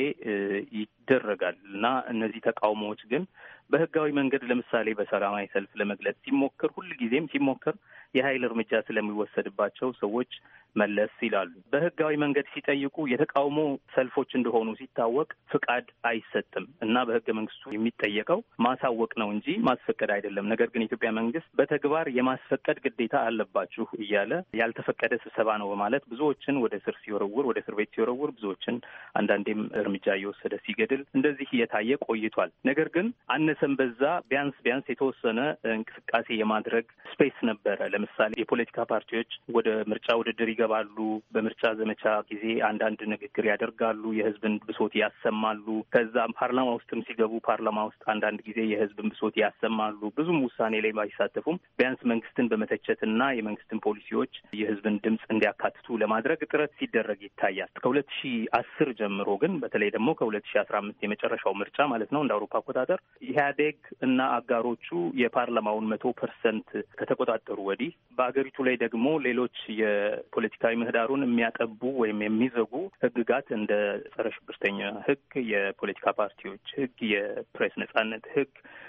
G: ይደረጋል እና እነዚህ ተቃውሞዎች ግን በህጋዊ መንገድ ለምሳሌ በሰላማዊ ሰልፍ ለመግለጽ ሲሞክር ሁልጊዜም ሲሞክር የኃይል እርምጃ ስለሚወሰድባቸው ሰዎች መለስ ይላሉ። በህጋዊ መንገድ ሲጠይቁ የተቃውሞ ሰልፎች እንደሆኑ ሲታወቅ ፍቃድ አይሰጥም እና በህገ መንግስቱ የሚጠየቀው ማሳወቅ ነው እንጂ ማስፈቀድ አይደለም። ነገር ግን የኢትዮጵያ መንግስት በተግባር የማስፈቀድ ግዴታ አለባችሁ እያለ ያልተፈቀደ ስብሰባ ነው በማለት ብዙዎችን ወደ እስር ሲወረውር ወደ እስር ቤት ሲወረውር ብዙዎችን አንዳንዴም እርምጃ እየወሰደ ሲገድል እንደዚህ እየታየ ቆይቷል። ነገር ግን አነሰም በዛ ቢያንስ ቢያንስ የተወሰነ እንቅስቃሴ የማድረግ ስፔስ ነበረ። ለምሳሌ የፖለቲካ ፓርቲዎች ወደ ምርጫ ውድድር ይገባሉ። በምርጫ ዘመቻ ጊዜ አንዳንድ ንግግር ያደርጋሉ፣ የህዝብን ብሶት ያሰማሉ። ከዛም ፓርላማ ውስጥም ሲገቡ ፓርላማ ውስጥ አንዳንድ ጊዜ የህዝብን ብሶት ያሰማሉ። ብዙም ውሳኔ ላይ ባይሳተፉም ቢያንስ መንግስትን በመተቸትና የመንግስትን ፖሊሲዎች የህዝብን ድምፅ እንዲያካትቱ ለማድረግ ጥረት ሲደረግ ይታያል። ከሁለት ሺህ አስር ጀምሮ ግን በተለይ ደግሞ ከሁለት ሺህ አስራ አምስት የመጨረሻው ምርጫ ማለት ነው እንደ አውሮፓ አቆጣጠር ኢህአዴግ እና አጋሮቹ የፓርላማውን መቶ ፐርሰንት ከተቆጣጠሩ ወዲህ በአገሪቱ ላይ ደግሞ ሌሎች የፖለቲካዊ ምህዳሩን የሚያጠቡ ወይም የሚዘጉ ህግጋት እንደ ጸረ ሽብርተኛ ህግ፣ የፖለቲካ ፓርቲዎች ህግ፣ የፕሬስ ነጻነት ህግ፣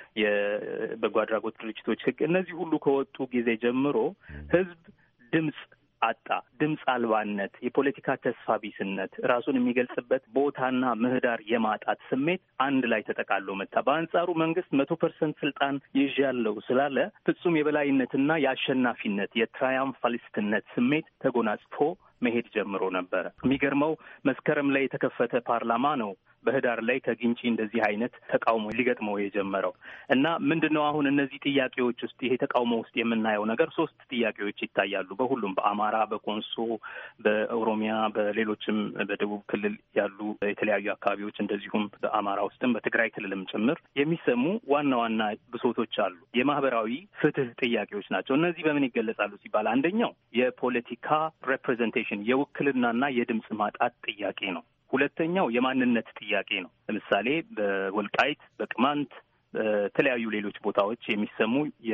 G: የበጎ አድራጎት ድርጅቶች ህግ እነዚህ ሁሉ ከወጡ ጊዜ ጀምሮ ህዝብ ድምፅ አጣ። ድምፅ አልባነት፣ የፖለቲካ ተስፋ ቢስነት፣ ራሱን የሚገልጽበት ቦታና ምህዳር የማጣት ስሜት አንድ ላይ ተጠቃሎ መጣ። በአንጻሩ መንግስት መቶ ፐርሰንት ስልጣን ይዣለሁ ስላለ ፍጹም የበላይነትና የአሸናፊነት የትራያምፋሊስትነት ስሜት ተጎናጽፎ መሄድ ጀምሮ ነበረ። የሚገርመው መስከረም ላይ የተከፈተ ፓርላማ ነው በህዳር ላይ ከግንጪ እንደዚህ አይነት ተቃውሞ ሊገጥመው የጀመረው እና ምንድነው አሁን እነዚህ ጥያቄዎች ውስጥ ይሄ ተቃውሞ ውስጥ የምናየው ነገር ሶስት ጥያቄዎች ይታያሉ። በሁሉም በአማራ፣ በኮንሶ፣ በኦሮሚያ፣ በሌሎችም በደቡብ ክልል ያሉ የተለያዩ አካባቢዎች እንደዚሁም በአማራ ውስጥም በትግራይ ክልልም ጭምር የሚሰሙ ዋና ዋና ብሶቶች አሉ። የማህበራዊ ፍትህ ጥያቄዎች ናቸው። እነዚህ በምን ይገለጻሉ ሲባል አንደኛው የፖለቲካ ሬፕሬዘንቴሽን የውክልናና የድምጽ ማጣት ጥያቄ ነው። ሁለተኛው የማንነት ጥያቄ ነው። ለምሳሌ በወልቃይት፣ በቅማንት፣ በተለያዩ ሌሎች ቦታዎች የሚሰሙ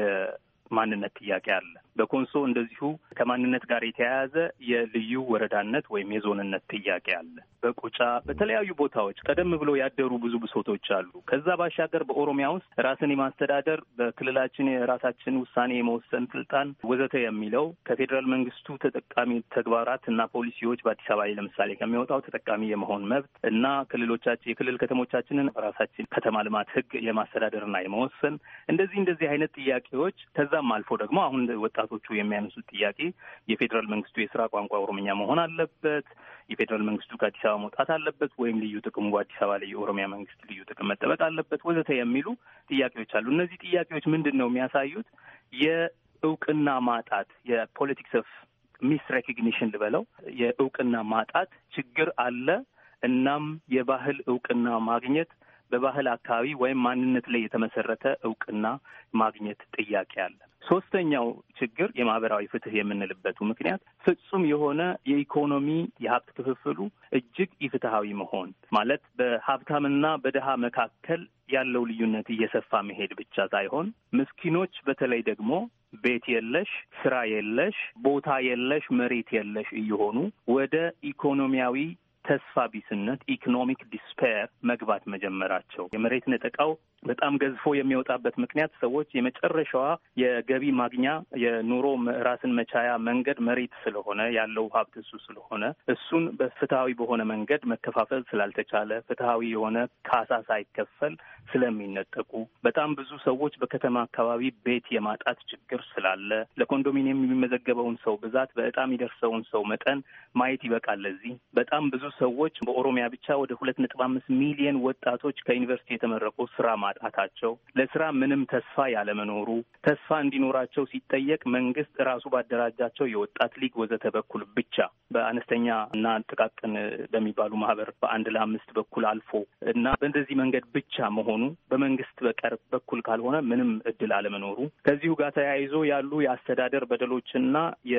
G: የማንነት ጥያቄ አለ። በኮንሶ እንደዚሁ ከማንነት ጋር የተያያዘ የልዩ ወረዳነት ወይም የዞንነት ጥያቄ አለ። በቁጫ በተለያዩ ቦታዎች ቀደም ብሎ ያደሩ ብዙ ብሶቶች አሉ። ከዛ ባሻገር በኦሮሚያ ውስጥ ራስን የማስተዳደር በክልላችን የራሳችን ውሳኔ የመወሰን ስልጣን ወዘተ የሚለው ከፌዴራል መንግስቱ ተጠቃሚ ተግባራት እና ፖሊሲዎች በአዲስ አበባ ላይ ለምሳሌ ከሚወጣው ተጠቃሚ የመሆን መብት እና ክልሎቻችን የክልል ከተሞቻችንን በራሳችን ከተማ ልማት ህግ የማስተዳደርና የመወሰን እንደዚህ እንደዚህ አይነት ጥያቄዎች ከዛም አልፎ ደግሞ አሁን ወጣቶቹ የሚያነሱት ጥያቄ የፌዴራል መንግስቱ የስራ ቋንቋ ኦሮምኛ መሆን አለበት፣ የፌዴራል መንግስቱ ከአዲስ አበባ መውጣት አለበት፣ ወይም ልዩ ጥቅሙ በአዲስ አበባ ላይ የኦሮሚያ መንግስት ልዩ ጥቅም መጠበቅ አለበት ወዘተ የሚሉ ጥያቄዎች አሉ። እነዚህ ጥያቄዎች ምንድን ነው የሚያሳዩት? የእውቅና ማጣት የፖለቲክስ ኦፍ ሚስ ሬኮግኒሽን ልበለው የእውቅና ማጣት ችግር አለ። እናም የባህል እውቅና ማግኘት በባህል አካባቢ ወይም ማንነት ላይ የተመሰረተ እውቅና ማግኘት ጥያቄ አለ። ሶስተኛው ችግር የማህበራዊ ፍትህ የምንልበቱ ምክንያት ፍጹም የሆነ የኢኮኖሚ የሀብት ክፍፍሉ እጅግ ኢፍትሃዊ መሆን ማለት በሀብታምና በድሃ መካከል ያለው ልዩነት እየሰፋ መሄድ ብቻ ሳይሆን ምስኪኖች በተለይ ደግሞ ቤት የለሽ፣ ስራ የለሽ፣ ቦታ የለሽ፣ መሬት የለሽ እየሆኑ ወደ ኢኮኖሚያዊ ተስፋ ቢስነት ኢኮኖሚክ ዲስፔር መግባት መጀመራቸው የመሬት ነጠቃው በጣም ገዝፎ የሚወጣበት ምክንያት ሰዎች የመጨረሻዋ የገቢ ማግኛ የኑሮ ራስን መቻያ መንገድ መሬት ስለሆነ ያለው ሀብት እሱ ስለሆነ እሱን በፍትሃዊ በሆነ መንገድ መከፋፈል ስላልተቻለ ፍትሃዊ የሆነ ካሳ ሳይከፈል ስለሚነጠቁ በጣም ብዙ ሰዎች በከተማ አካባቢ ቤት የማጣት ችግር ስላለ ለኮንዶሚኒየም የሚመዘገበውን ሰው ብዛት በዕጣ የሚደርሰውን ሰው መጠን ማየት ይበቃል። ለዚህ በጣም ብዙ ሰዎች በኦሮሚያ ብቻ ወደ ሁለት ነጥብ አምስት ሚሊዮን ወጣቶች ከዩኒቨርሲቲ የተመረቁ ስራ ማጣታቸው ለስራ ምንም ተስፋ ያለመኖሩ ተስፋ እንዲኖራቸው ሲጠየቅ መንግስት ራሱ ባደራጃቸው የወጣት ሊግ ወዘተ በኩል ብቻ በአነስተኛ እና ጥቃቅን በሚባሉ ማህበር በአንድ ለአምስት በኩል አልፎ እና በእንደዚህ መንገድ ብቻ መሆኑ በመንግስት በቀር በኩል ካልሆነ ምንም እድል አለመኖሩ ከዚሁ ጋር ተያይዞ ያሉ የአስተዳደር በደሎችና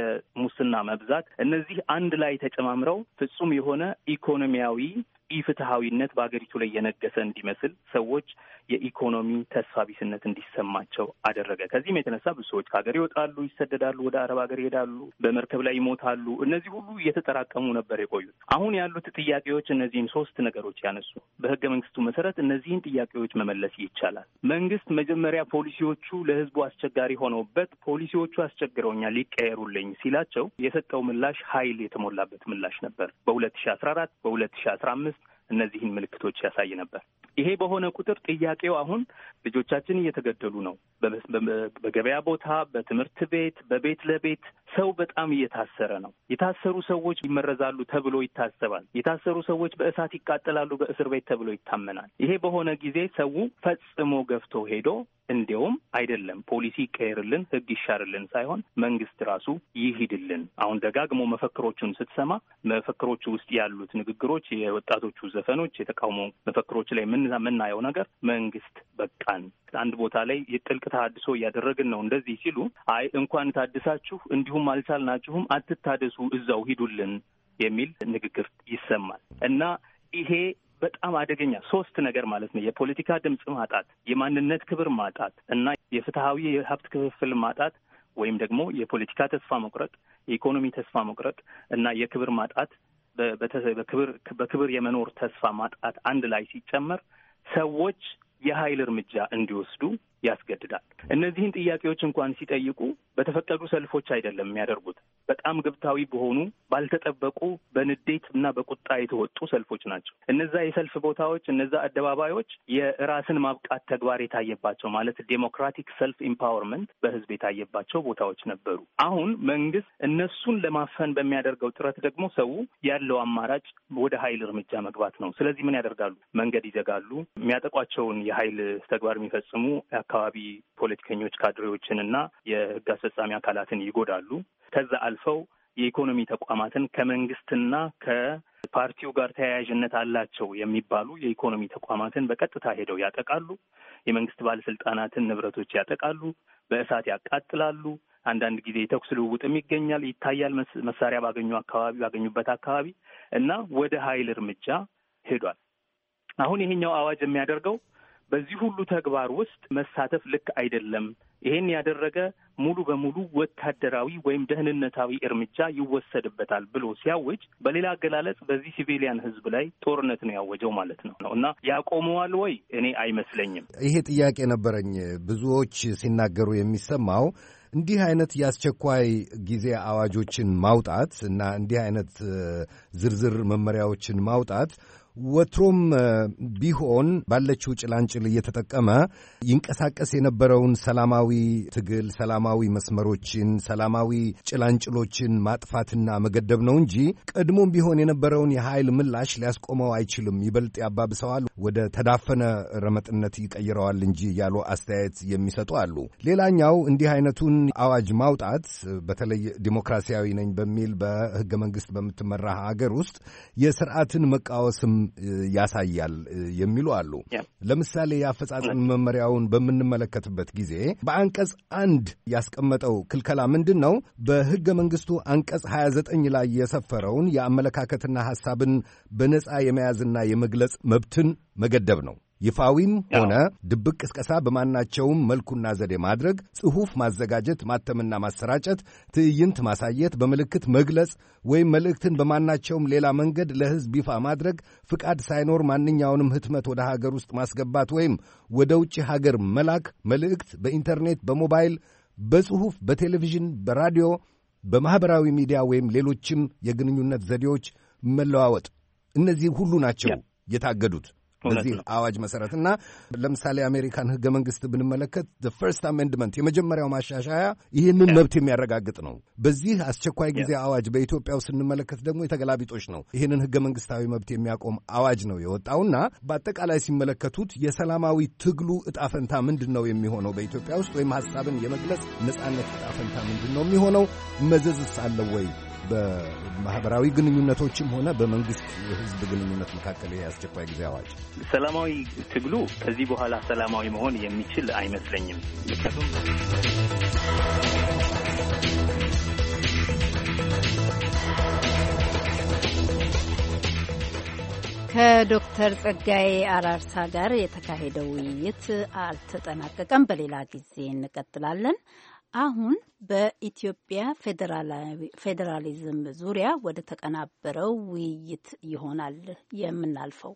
G: የሙስና መብዛት እነዚህ አንድ ላይ ተጨማምረው ፍጹም የሆነ ኢኮኖሚያዊ ኢፍትሃዊነት በአገሪቱ ላይ የነገሰ እንዲመስል ሰዎች የኢኮኖሚ ተስፋ ቢስነት እንዲሰማቸው አደረገ። ከዚህም የተነሳ ብዙ ሰዎች ከሀገር ይወጣሉ፣ ይሰደዳሉ፣ ወደ አረብ ሀገር ይሄዳሉ፣ በመርከብ ላይ ይሞታሉ። እነዚህ ሁሉ እየተጠራቀሙ ነበር የቆዩት። አሁን ያሉት ጥያቄዎች እነዚህን ሶስት ነገሮች ያነሱ። በህገ መንግስቱ መሰረት እነዚህን ጥያቄዎች መመለስ ይቻላል። መንግስት መጀመሪያ ፖሊሲዎቹ ለህዝቡ አስቸጋሪ ሆነውበት ፖሊሲዎቹ አስቸግረውኛል ሊቀየሩልኝ ሲላቸው የሰጠው ምላሽ ኃይል የተሞላበት ምላሽ ነበር። በሁለት ሺ አስራ አራት በሁለት ሺ አስራ አምስት እነዚህን ምልክቶች ያሳይ ነበር። ይሄ በሆነ ቁጥር ጥያቄው አሁን ልጆቻችን እየተገደሉ ነው። በገበያ ቦታ፣ በትምህርት ቤት፣ በቤት ለቤት ሰው በጣም እየታሰረ ነው። የታሰሩ ሰዎች ይመረዛሉ ተብሎ ይታሰባል። የታሰሩ ሰዎች በእሳት ይቃጠላሉ በእስር ቤት ተብሎ ይታመናል። ይሄ በሆነ ጊዜ ሰው ፈጽሞ ገፍቶ ሄዶ እንዲያውም አይደለም ፖሊሲ ይቀየርልን፣ ህግ ይሻርልን ሳይሆን መንግስት ራሱ ይሂድልን። አሁን ደጋግሞ መፈክሮቹን ስትሰማ መፈክሮቹ ውስጥ ያሉት ንግግሮች፣ የወጣቶቹ ዘፈኖች፣ የተቃውሞ መፈክሮች ላይ የምናየው ነገር መንግስት በቃን፣ አንድ ቦታ ላይ የጥልቅ ተሃድሶ እያደረግን ነው እንደዚህ ሲሉ አይ እንኳን ታድሳችሁ እንዲሁም አልቻልናችሁም አትታደሱ እዛው ሂዱልን የሚል ንግግር ይሰማል እና ይሄ በጣም አደገኛ ሶስት ነገር ማለት ነው። የፖለቲካ ድምፅ ማጣት፣ የማንነት ክብር ማጣት እና የፍትሃዊ የሀብት ክፍፍል ማጣት ወይም ደግሞ የፖለቲካ ተስፋ መቁረጥ፣ የኢኮኖሚ ተስፋ መቁረጥ እና የክብር ማጣት በክብር በክብር የመኖር ተስፋ ማጣት አንድ ላይ ሲጨመር ሰዎች የኃይል እርምጃ እንዲወስዱ ያስገድዳል። እነዚህን ጥያቄዎች እንኳን ሲጠይቁ በተፈቀዱ ሰልፎች አይደለም የሚያደርጉት። በጣም ግብታዊ በሆኑ ባልተጠበቁ በንዴት እና በቁጣ የተወጡ ሰልፎች ናቸው። እነዛ የሰልፍ ቦታዎች፣ እነዛ አደባባዮች የራስን ማብቃት ተግባር የታየባቸው ማለት ዴሞክራቲክ ሰልፍ ኢምፓወርመንት በህዝብ የታየባቸው ቦታዎች ነበሩ። አሁን መንግስት እነሱን ለማፈን በሚያደርገው ጥረት ደግሞ ሰው ያለው አማራጭ ወደ ኃይል እርምጃ መግባት ነው። ስለዚህ ምን ያደርጋሉ? መንገድ ይዘጋሉ። የሚያጠቋቸውን የኃይል ተግባር የሚፈጽሙ የአካባቢ ፖለቲከኞች፣ ካድሬዎችን እና የህግ አስፈጻሚ አካላትን ይጎዳሉ። ከዛ አልፈው የኢኮኖሚ ተቋማትን ከመንግስትና ከፓርቲው ጋር ተያያዥነት አላቸው የሚባሉ የኢኮኖሚ ተቋማትን በቀጥታ ሄደው ያጠቃሉ። የመንግስት ባለስልጣናትን ንብረቶች ያጠቃሉ፣ በእሳት ያቃጥላሉ። አንዳንድ ጊዜ የተኩስ ልውውጥም ይገኛል ይታያል። መሳሪያ ባገኙ አካባቢ ባገኙበት አካባቢ እና ወደ ኃይል እርምጃ ሄዷል። አሁን ይሄኛው አዋጅ የሚያደርገው በዚህ ሁሉ ተግባር ውስጥ መሳተፍ ልክ አይደለም። ይሄን ያደረገ ሙሉ በሙሉ ወታደራዊ ወይም ደህንነታዊ እርምጃ ይወሰድበታል ብሎ ሲያውጅ፣ በሌላ አገላለጽ በዚህ ሲቪሊያን ህዝብ ላይ ጦርነት ነው ያወጀው ማለት ነው ነው እና ያቆመዋል ወይ? እኔ አይመስለኝም።
M: ይሄ ጥያቄ ነበረኝ። ብዙዎች ሲናገሩ የሚሰማው እንዲህ አይነት የአስቸኳይ ጊዜ አዋጆችን ማውጣት እና እንዲህ አይነት ዝርዝር መመሪያዎችን ማውጣት ወትሮም ቢሆን ባለችው ጭላንጭል እየተጠቀመ ይንቀሳቀስ የነበረውን ሰላማዊ ትግል፣ ሰላማዊ መስመሮችን፣ ሰላማዊ ጭላንጭሎችን ማጥፋትና መገደብ ነው እንጂ ቀድሞም ቢሆን የነበረውን የኃይል ምላሽ ሊያስቆመው አይችልም፣ ይበልጥ ያባብሰዋል፣ ወደ ተዳፈነ ረመጥነት ይቀይረዋል እንጂ ያሉ አስተያየት የሚሰጡ አሉ። ሌላኛው እንዲህ አይነቱን አዋጅ ማውጣት በተለይ ዲሞክራሲያዊ ነኝ በሚል በህገ መንግስት በምትመራ ሀገር ውስጥ የስርዓትን መቃወስም ያሳያል የሚሉ አሉ። ለምሳሌ የአፈጻጸም መመሪያውን በምንመለከትበት ጊዜ በአንቀጽ አንድ ያስቀመጠው ክልከላ ምንድን ነው? በህገ መንግስቱ አንቀጽ ሀያ ዘጠኝ ላይ የሰፈረውን የአመለካከትና ሐሳብን በነጻ የመያዝና የመግለጽ መብትን መገደብ ነው። ይፋዊም ሆነ ድብቅ ቅስቀሳ በማናቸውም መልኩና ዘዴ ማድረግ፣ ጽሑፍ ማዘጋጀት፣ ማተምና ማሰራጨት፣ ትዕይንት ማሳየት፣ በምልክት መግለጽ ወይም መልእክትን በማናቸውም ሌላ መንገድ ለሕዝብ ይፋ ማድረግ፣ ፍቃድ ሳይኖር ማንኛውንም ህትመት ወደ ሀገር ውስጥ ማስገባት ወይም ወደ ውጭ ሀገር መላክ፣ መልእክት በኢንተርኔት፣ በሞባይል፣ በጽሑፍ፣ በቴሌቪዥን፣ በራዲዮ፣ በማኅበራዊ ሚዲያ ወይም ሌሎችም የግንኙነት ዘዴዎች መለዋወጥ፣ እነዚህ ሁሉ ናቸው የታገዱት በዚህ አዋጅ መሰረትና ለምሳሌ አሜሪካን ህገ መንግስት ብንመለከት the first amendment የመጀመሪያው ማሻሻያ ይህንን መብት የሚያረጋግጥ ነው። በዚህ አስቸኳይ ጊዜ አዋጅ በኢትዮጵያው ስንመለከት ደግሞ የተገላቢጦች ነው። ይህንን ህገ መንግስታዊ መብት የሚያቆም አዋጅ ነው የወጣውና በአጠቃላይ ሲመለከቱት የሰላማዊ ትግሉ እጣፈንታ ምንድነው የሚሆነው በኢትዮጵያ ውስጥ ወይም ሐሳብን የመግለጽ ነጻነት እጣፈንታ ምንድነው የሚሆነው? መዘዝስ አለው ወይ? በማህበራዊ ግንኙነቶችም ሆነ በመንግስት የህዝብ ግንኙነት መካከል የአስቸኳይ ጊዜ አዋጅ
G: ሰላማዊ ትግሉ ከዚህ በኋላ ሰላማዊ መሆን የሚችል አይመስለኝም። ምክንያቱም
C: ከዶክተር ጸጋዬ አራርሳ ጋር የተካሄደው ውይይት አልተጠናቀቀም። በሌላ ጊዜ እንቀጥላለን። አሁን በኢትዮጵያ ፌዴራሊዝም ዙሪያ ወደ ተቀናበረው ውይይት ይሆናል የምናልፈው።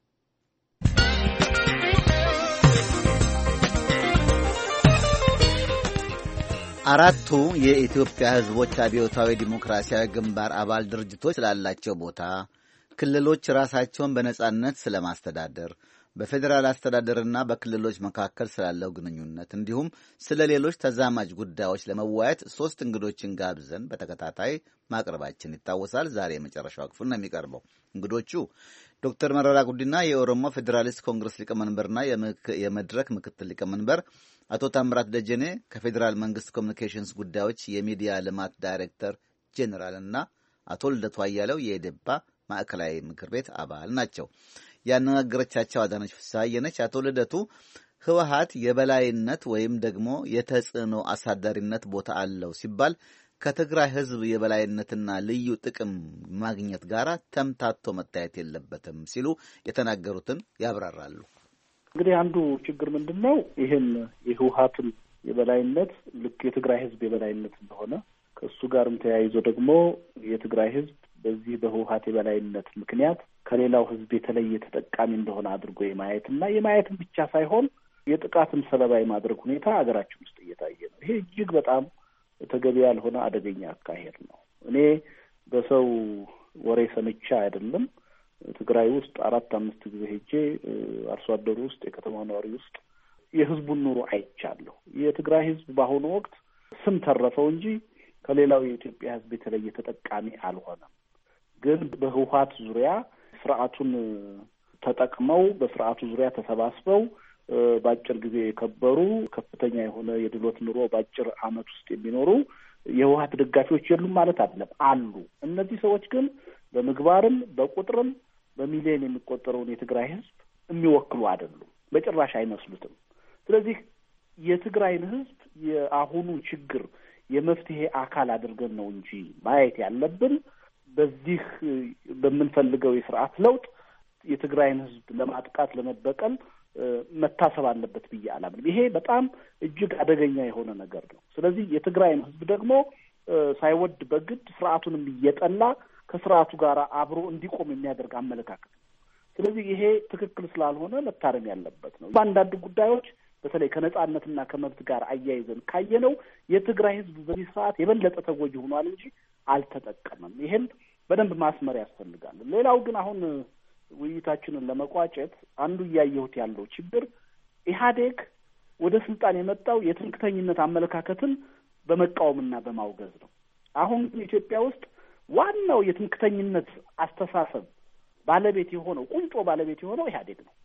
B: አራቱ የኢትዮጵያ ሕዝቦች አብዮታዊ ዲሞክራሲያዊ ግንባር አባል ድርጅቶች ስላላቸው ቦታ፣ ክልሎች ራሳቸውን በነጻነት ስለማስተዳደር፣ በፌዴራል አስተዳደርና በክልሎች መካከል ስላለው ግንኙነት እንዲሁም ስለ ሌሎች ተዛማጅ ጉዳዮች ለመወያየት ሶስት እንግዶችን ጋብዘን በተከታታይ ማቅረባችን ይታወሳል። ዛሬ የመጨረሻው ክፍል ነው የሚቀርበው። እንግዶቹ ዶክተር መረራ ጉዲና የኦሮሞ ፌዴራሊስት ኮንግረስ ሊቀመንበርና የመድረክ ምክትል ሊቀመንበር፣ አቶ ታምራት ደጀኔ ከፌዴራል መንግስት ኮሚኒኬሽንስ ጉዳዮች የሚዲያ ልማት ዳይሬክተር ጄኔራልና አቶ ልደቱ አያለው የኢዴፓ ማዕከላዊ ምክር ቤት አባል ናቸው። ያነጋገረቻቸው አዳነች ፍስሐዬ ነች። አቶ ልደቱ ህወሓት የበላይነት ወይም ደግሞ የተጽዕኖ አሳዳሪነት ቦታ አለው ሲባል ከትግራይ ህዝብ የበላይነትና ልዩ ጥቅም ማግኘት ጋር ተምታቶ መታየት የለበትም ሲሉ የተናገሩትን ያብራራሉ።
N: እንግዲህ አንዱ ችግር ምንድን ነው? ይህን የህወሓትን የበላይነት ልክ የትግራይ ህዝብ የበላይነት እንደሆነ ከእሱ ጋርም ተያይዞ ደግሞ የትግራይ ህዝብ በዚህ በህወሓት የበላይነት ምክንያት ከሌላው ህዝብ የተለየ ተጠቃሚ እንደሆነ አድርጎ የማየት እና የማየትም ብቻ ሳይሆን የጥቃትም ሰለባ የማድረግ ሁኔታ ሀገራችን ውስጥ እየታየ ነው። ይሄ እጅግ በጣም ተገቢ ያልሆነ አደገኛ አካሄድ ነው። እኔ በሰው ወሬ ሰምቻ አይደለም። ትግራይ ውስጥ አራት አምስት ጊዜ ሄጄ አርሶ አደሩ ውስጥ የከተማ ነዋሪ ውስጥ የህዝቡን ኑሮ አይቻለሁ። የትግራይ ህዝብ በአሁኑ ወቅት ስም ተረፈው እንጂ ከሌላው የኢትዮጵያ ህዝብ የተለየ ተጠቃሚ አልሆነም። ግን በህወሓት ዙሪያ ስርዓቱን ተጠቅመው በስርዓቱ ዙሪያ ተሰባስበው በአጭር ጊዜ የከበሩ ከፍተኛ የሆነ የድሎት ኑሮ በአጭር አመት ውስጥ የሚኖሩ የህወሓት ደጋፊዎች የሉም ማለት አይደለም፣ አሉ። እነዚህ ሰዎች ግን በምግባርም በቁጥርም በሚሊዮን የሚቆጠረውን የትግራይ ህዝብ የሚወክሉ አይደሉም፣ በጭራሽ አይመስሉትም። ስለዚህ የትግራይን ህዝብ የአሁኑ ችግር የመፍትሄ አካል አድርገን ነው እንጂ ማየት ያለብን በዚህ በምንፈልገው የስርዓት ለውጥ የትግራይን ህዝብ ለማጥቃት ለመበቀል መታሰብ አለበት ብዬ አላምንም። ይሄ በጣም እጅግ አደገኛ የሆነ ነገር ነው። ስለዚህ የትግራይን ህዝብ ደግሞ ሳይወድ በግድ ስርዓቱንም እየጠላ ከስርዓቱ ጋር አብሮ እንዲቆም የሚያደርግ አመለካከት ነው። ስለዚህ ይሄ ትክክል ስላልሆነ መታረም ያለበት ነው። በአንዳንድ ጉዳዮች በተለይ ከነጻነትና ከመብት ጋር አያይዘን ካየነው የትግራይ ህዝብ በዚህ ሰዓት የበለጠ ተጎጂ ሆኗል እንጂ አልተጠቀመም። ይሄን በደንብ ማስመር ያስፈልጋል። ሌላው ግን አሁን ውይይታችንን ለመቋጨት አንዱ እያየሁት ያለው ችግር ኢህአዴግ ወደ ስልጣን የመጣው የትምክተኝነት አመለካከትን በመቃወምና በማውገዝ ነው። አሁን ግን ኢትዮጵያ ውስጥ ዋናው የትምክተኝነት አስተሳሰብ ባለቤት የሆነው ቁንጮ ባለቤት የሆነው ኢህአዴግ ነው።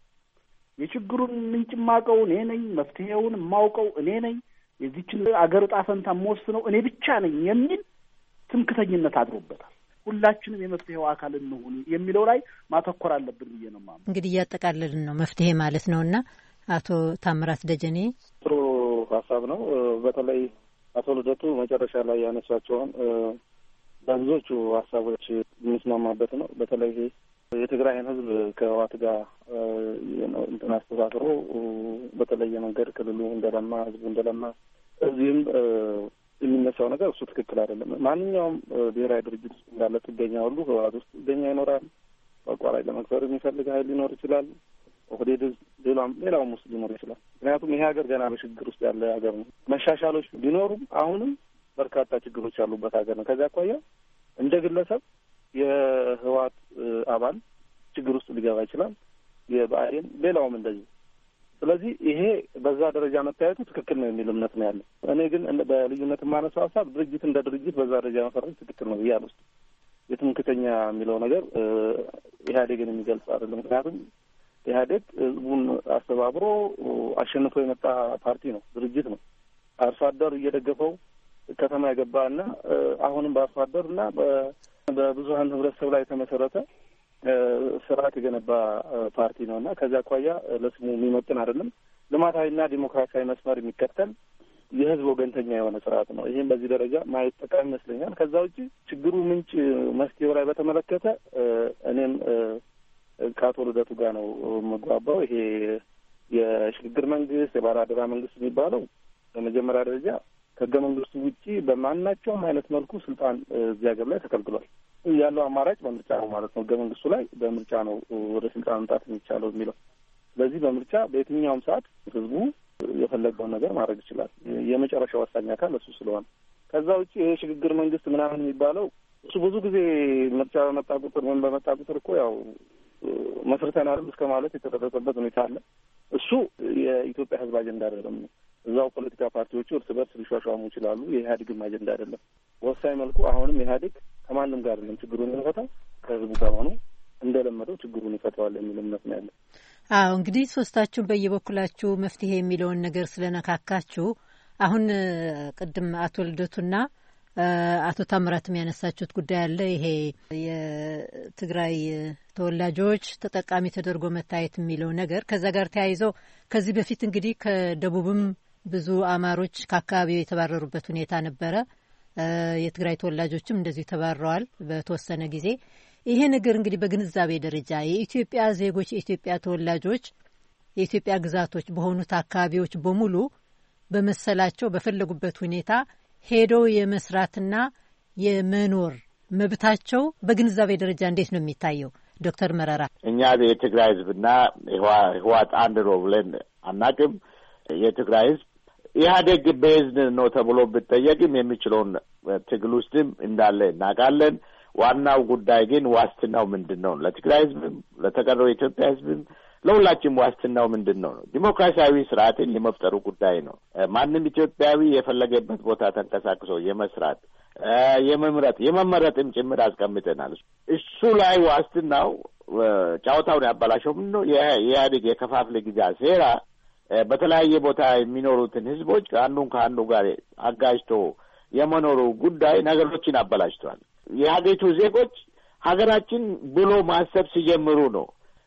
N: የችግሩን ምንጭ የማውቀው እኔ ነኝ፣ መፍትሄውን የማውቀው እኔ ነኝ፣ የዚችን አገር ዕጣ ፈንታ የምወስነው እኔ ብቻ ነኝ የሚል ትምክተኝነት አድሮበታል። ሁላችንም የመፍትሄው አካል እንሁን የሚለው ላይ ማተኮር አለብን ብዬ ነው የማምነው።
A: እንግዲህ እያጠቃለልን ነው መፍትሄ ማለት ነው እና አቶ ታምራት ደጀኔ
O: ጥሩ ሀሳብ ነው። በተለይ አቶ ልደቱ መጨረሻ ላይ ያነሷቸውን በብዙዎቹ ሀሳቦች የሚስማማበት ነው። በተለይ የትግራይን ህዝብ ከህወሓት ጋር እንትን አስተሳስሮ በተለየ መንገድ ክልሉ እንደለማ ህዝቡ እንደለማ እዚህም የሚነሳው ነገር እሱ ትክክል አይደለም። ማንኛውም ብሔራዊ ድርጅት ውስጥ እንዳለ ጥገኛ ሁሉ ህወሓት ውስጥ ጥገኛ ይኖራል። በአቋራጭ ለመክፈር የሚፈልግ ሀይል ሊኖር ይችላል። ኦህዴድ ሌላም ሌላውም ውስጥ ሊኖር ይችላል። ምክንያቱም ይሄ ሀገር ገና በችግር ውስጥ ያለ ሀገር ነው። መሻሻሎች ቢኖሩም አሁንም በርካታ ችግሮች ያሉበት ሀገር ነው። ከዚያ አኳያ እንደ ግለሰብ የህወሓት አባል ችግር ውስጥ ሊገባ ይችላል። የብአዴን ሌላውም እንደዚህ። ስለዚህ ይሄ በዛ ደረጃ መታየቱ ትክክል ነው የሚል እምነት ነው ያለው። እኔ ግን በልዩነት የማነሳው ሀሳብ ድርጅት እንደ ድርጅት በዛ ደረጃ መፈረጅ ትክክል ነው ብዬ አልወስድም። የትምክተኛ የሚለው ነገር ኢህአዴግን የሚገልጽ አይደለም። ምክንያቱም ኢህአዴግ ህዝቡን አስተባብሮ አሸንፎ የመጣ ፓርቲ ነው፣ ድርጅት ነው። አርሶ አደር እየደገፈው ከተማ የገባ እና አሁንም በአርሶ አደር እና በብዙሀን ህብረተሰብ ላይ የተመሰረተ ስርዓት የገነባ ፓርቲ ነው እና ከዚያ አኳያ ለስሙ የሚመጥን አይደለም። ልማታዊና ዲሞክራሲያዊ መስመር የሚከተል የህዝብ ወገንተኛ የሆነ ስርዓት ነው። ይህም በዚህ ደረጃ ማየት ጠቃሚ ይመስለኛል። ከዛ ውጭ ችግሩ ምንጭ መፍትሄው ላይ በተመለከተ እኔም ከአቶ ልደቱ ጋር ነው የምግባባው። ይሄ የሽግግር መንግስት የባለአደራ መንግስት የሚባለው በመጀመሪያ ደረጃ ከህገ መንግስቱ ውጪ በማናቸውም አይነት መልኩ ስልጣን እዚህ ሀገር ላይ ተከልክሏል። ያለው አማራጭ በምርጫ ነው ማለት ነው። ህገ መንግስቱ ላይ በምርጫ ነው ወደ ስልጣን መምጣት የሚቻለው የሚለው። ስለዚህ በምርጫ በየትኛውም ሰዓት ህዝቡ የፈለገውን ነገር ማድረግ ይችላል። የመጨረሻ ወሳኝ አካል እሱ ስለሆነ ከዛ ውጭ ይሄ ሽግግር መንግስት ምናምን የሚባለው እሱ ብዙ ጊዜ ምርጫ በመጣ ቁጥር ምን በመጣ ቁጥር እኮ ያው መስርተናል እስከ ማለት የተደረሰበት ሁኔታ አለ። እሱ የኢትዮጵያ ህዝብ አጀንዳ አይደለም። እዛው ፖለቲካ ፓርቲዎቹ እርስ በርስ ሊሿሿሙ ይችላሉ። የኢህአዴግም አጀንዳ አይደለም። ወሳኝ መልኩ አሁንም ኢህአዴግ ከማንም ጋር አይደለም ችግሩን የሚፈታው ከህዝቡ ጋር ሆኖ እንደለመደው ችግሩን ይፈታዋል የሚል እምነት ነው ያለው።
A: አዎ እንግዲህ ሶስታችሁም በየበኩላችሁ መፍትሄ የሚለውን ነገር ስለነካካችሁ አሁን ቅድም አቶ ልደቱና አቶ ታምራትም ያነሳችሁት ጉዳይ አለ። ይሄ የትግራይ ተወላጆች ተጠቃሚ ተደርጎ መታየት የሚለው ነገር ከዛ ጋር ተያይዞ ከዚህ በፊት እንግዲህ ከደቡብም ብዙ አማሮች ከአካባቢው የተባረሩበት ሁኔታ ነበረ። የትግራይ ተወላጆችም እንደዚሁ ተባረዋል በተወሰነ ጊዜ። ይሄ ነገር እንግዲህ በግንዛቤ ደረጃ የኢትዮጵያ ዜጎች የኢትዮጵያ ተወላጆች የኢትዮጵያ ግዛቶች በሆኑት አካባቢዎች በሙሉ በመሰላቸው በፈለጉበት ሁኔታ ሄደው የመስራትና የመኖር መብታቸው በግንዛቤ ደረጃ እንዴት ነው የሚታየው? ዶክተር መረራ።
P: እኛ የትግራይ ህዝብና ህወሓት አንድ ነው ብለን አናቅም። የትግራይ ህዝብ ኢህአዴግ በህዝብ ነው ተብሎ ብትጠየቅም የሚችለውን ትግል ውስጥም እንዳለ እናውቃለን። ዋናው ጉዳይ ግን ዋስትናው ምንድነው? ለትግራይ ህዝብም ለተቀረው የኢትዮጵያ ህዝብም ለሁላችንም ዋስትናው ምንድነው? ዲሞክራሲያዊ ስርዓትን የመፍጠሩ ጉዳይ ነው። ማንም ኢትዮጵያዊ የፈለገበት ቦታ ተንቀሳቅሶ የመስራት የመምረጥ የመመረጥም ጭምር አስቀምጠናል። እሱ ላይ ዋስትናው ጫወታውን ያበላሸው ምንድነው? የኢህአዴግ የከፋፍለ ግዛ ሴራ በተለያየ ቦታ የሚኖሩትን ህዝቦች አንዱን ከአንዱ ጋር አጋጅቶ የመኖሩ ጉዳይ ነገሮችን አበላሽቷል። የሀገሪቱ ዜጎች ሀገራችን ብሎ ማሰብ ሲጀምሩ ነው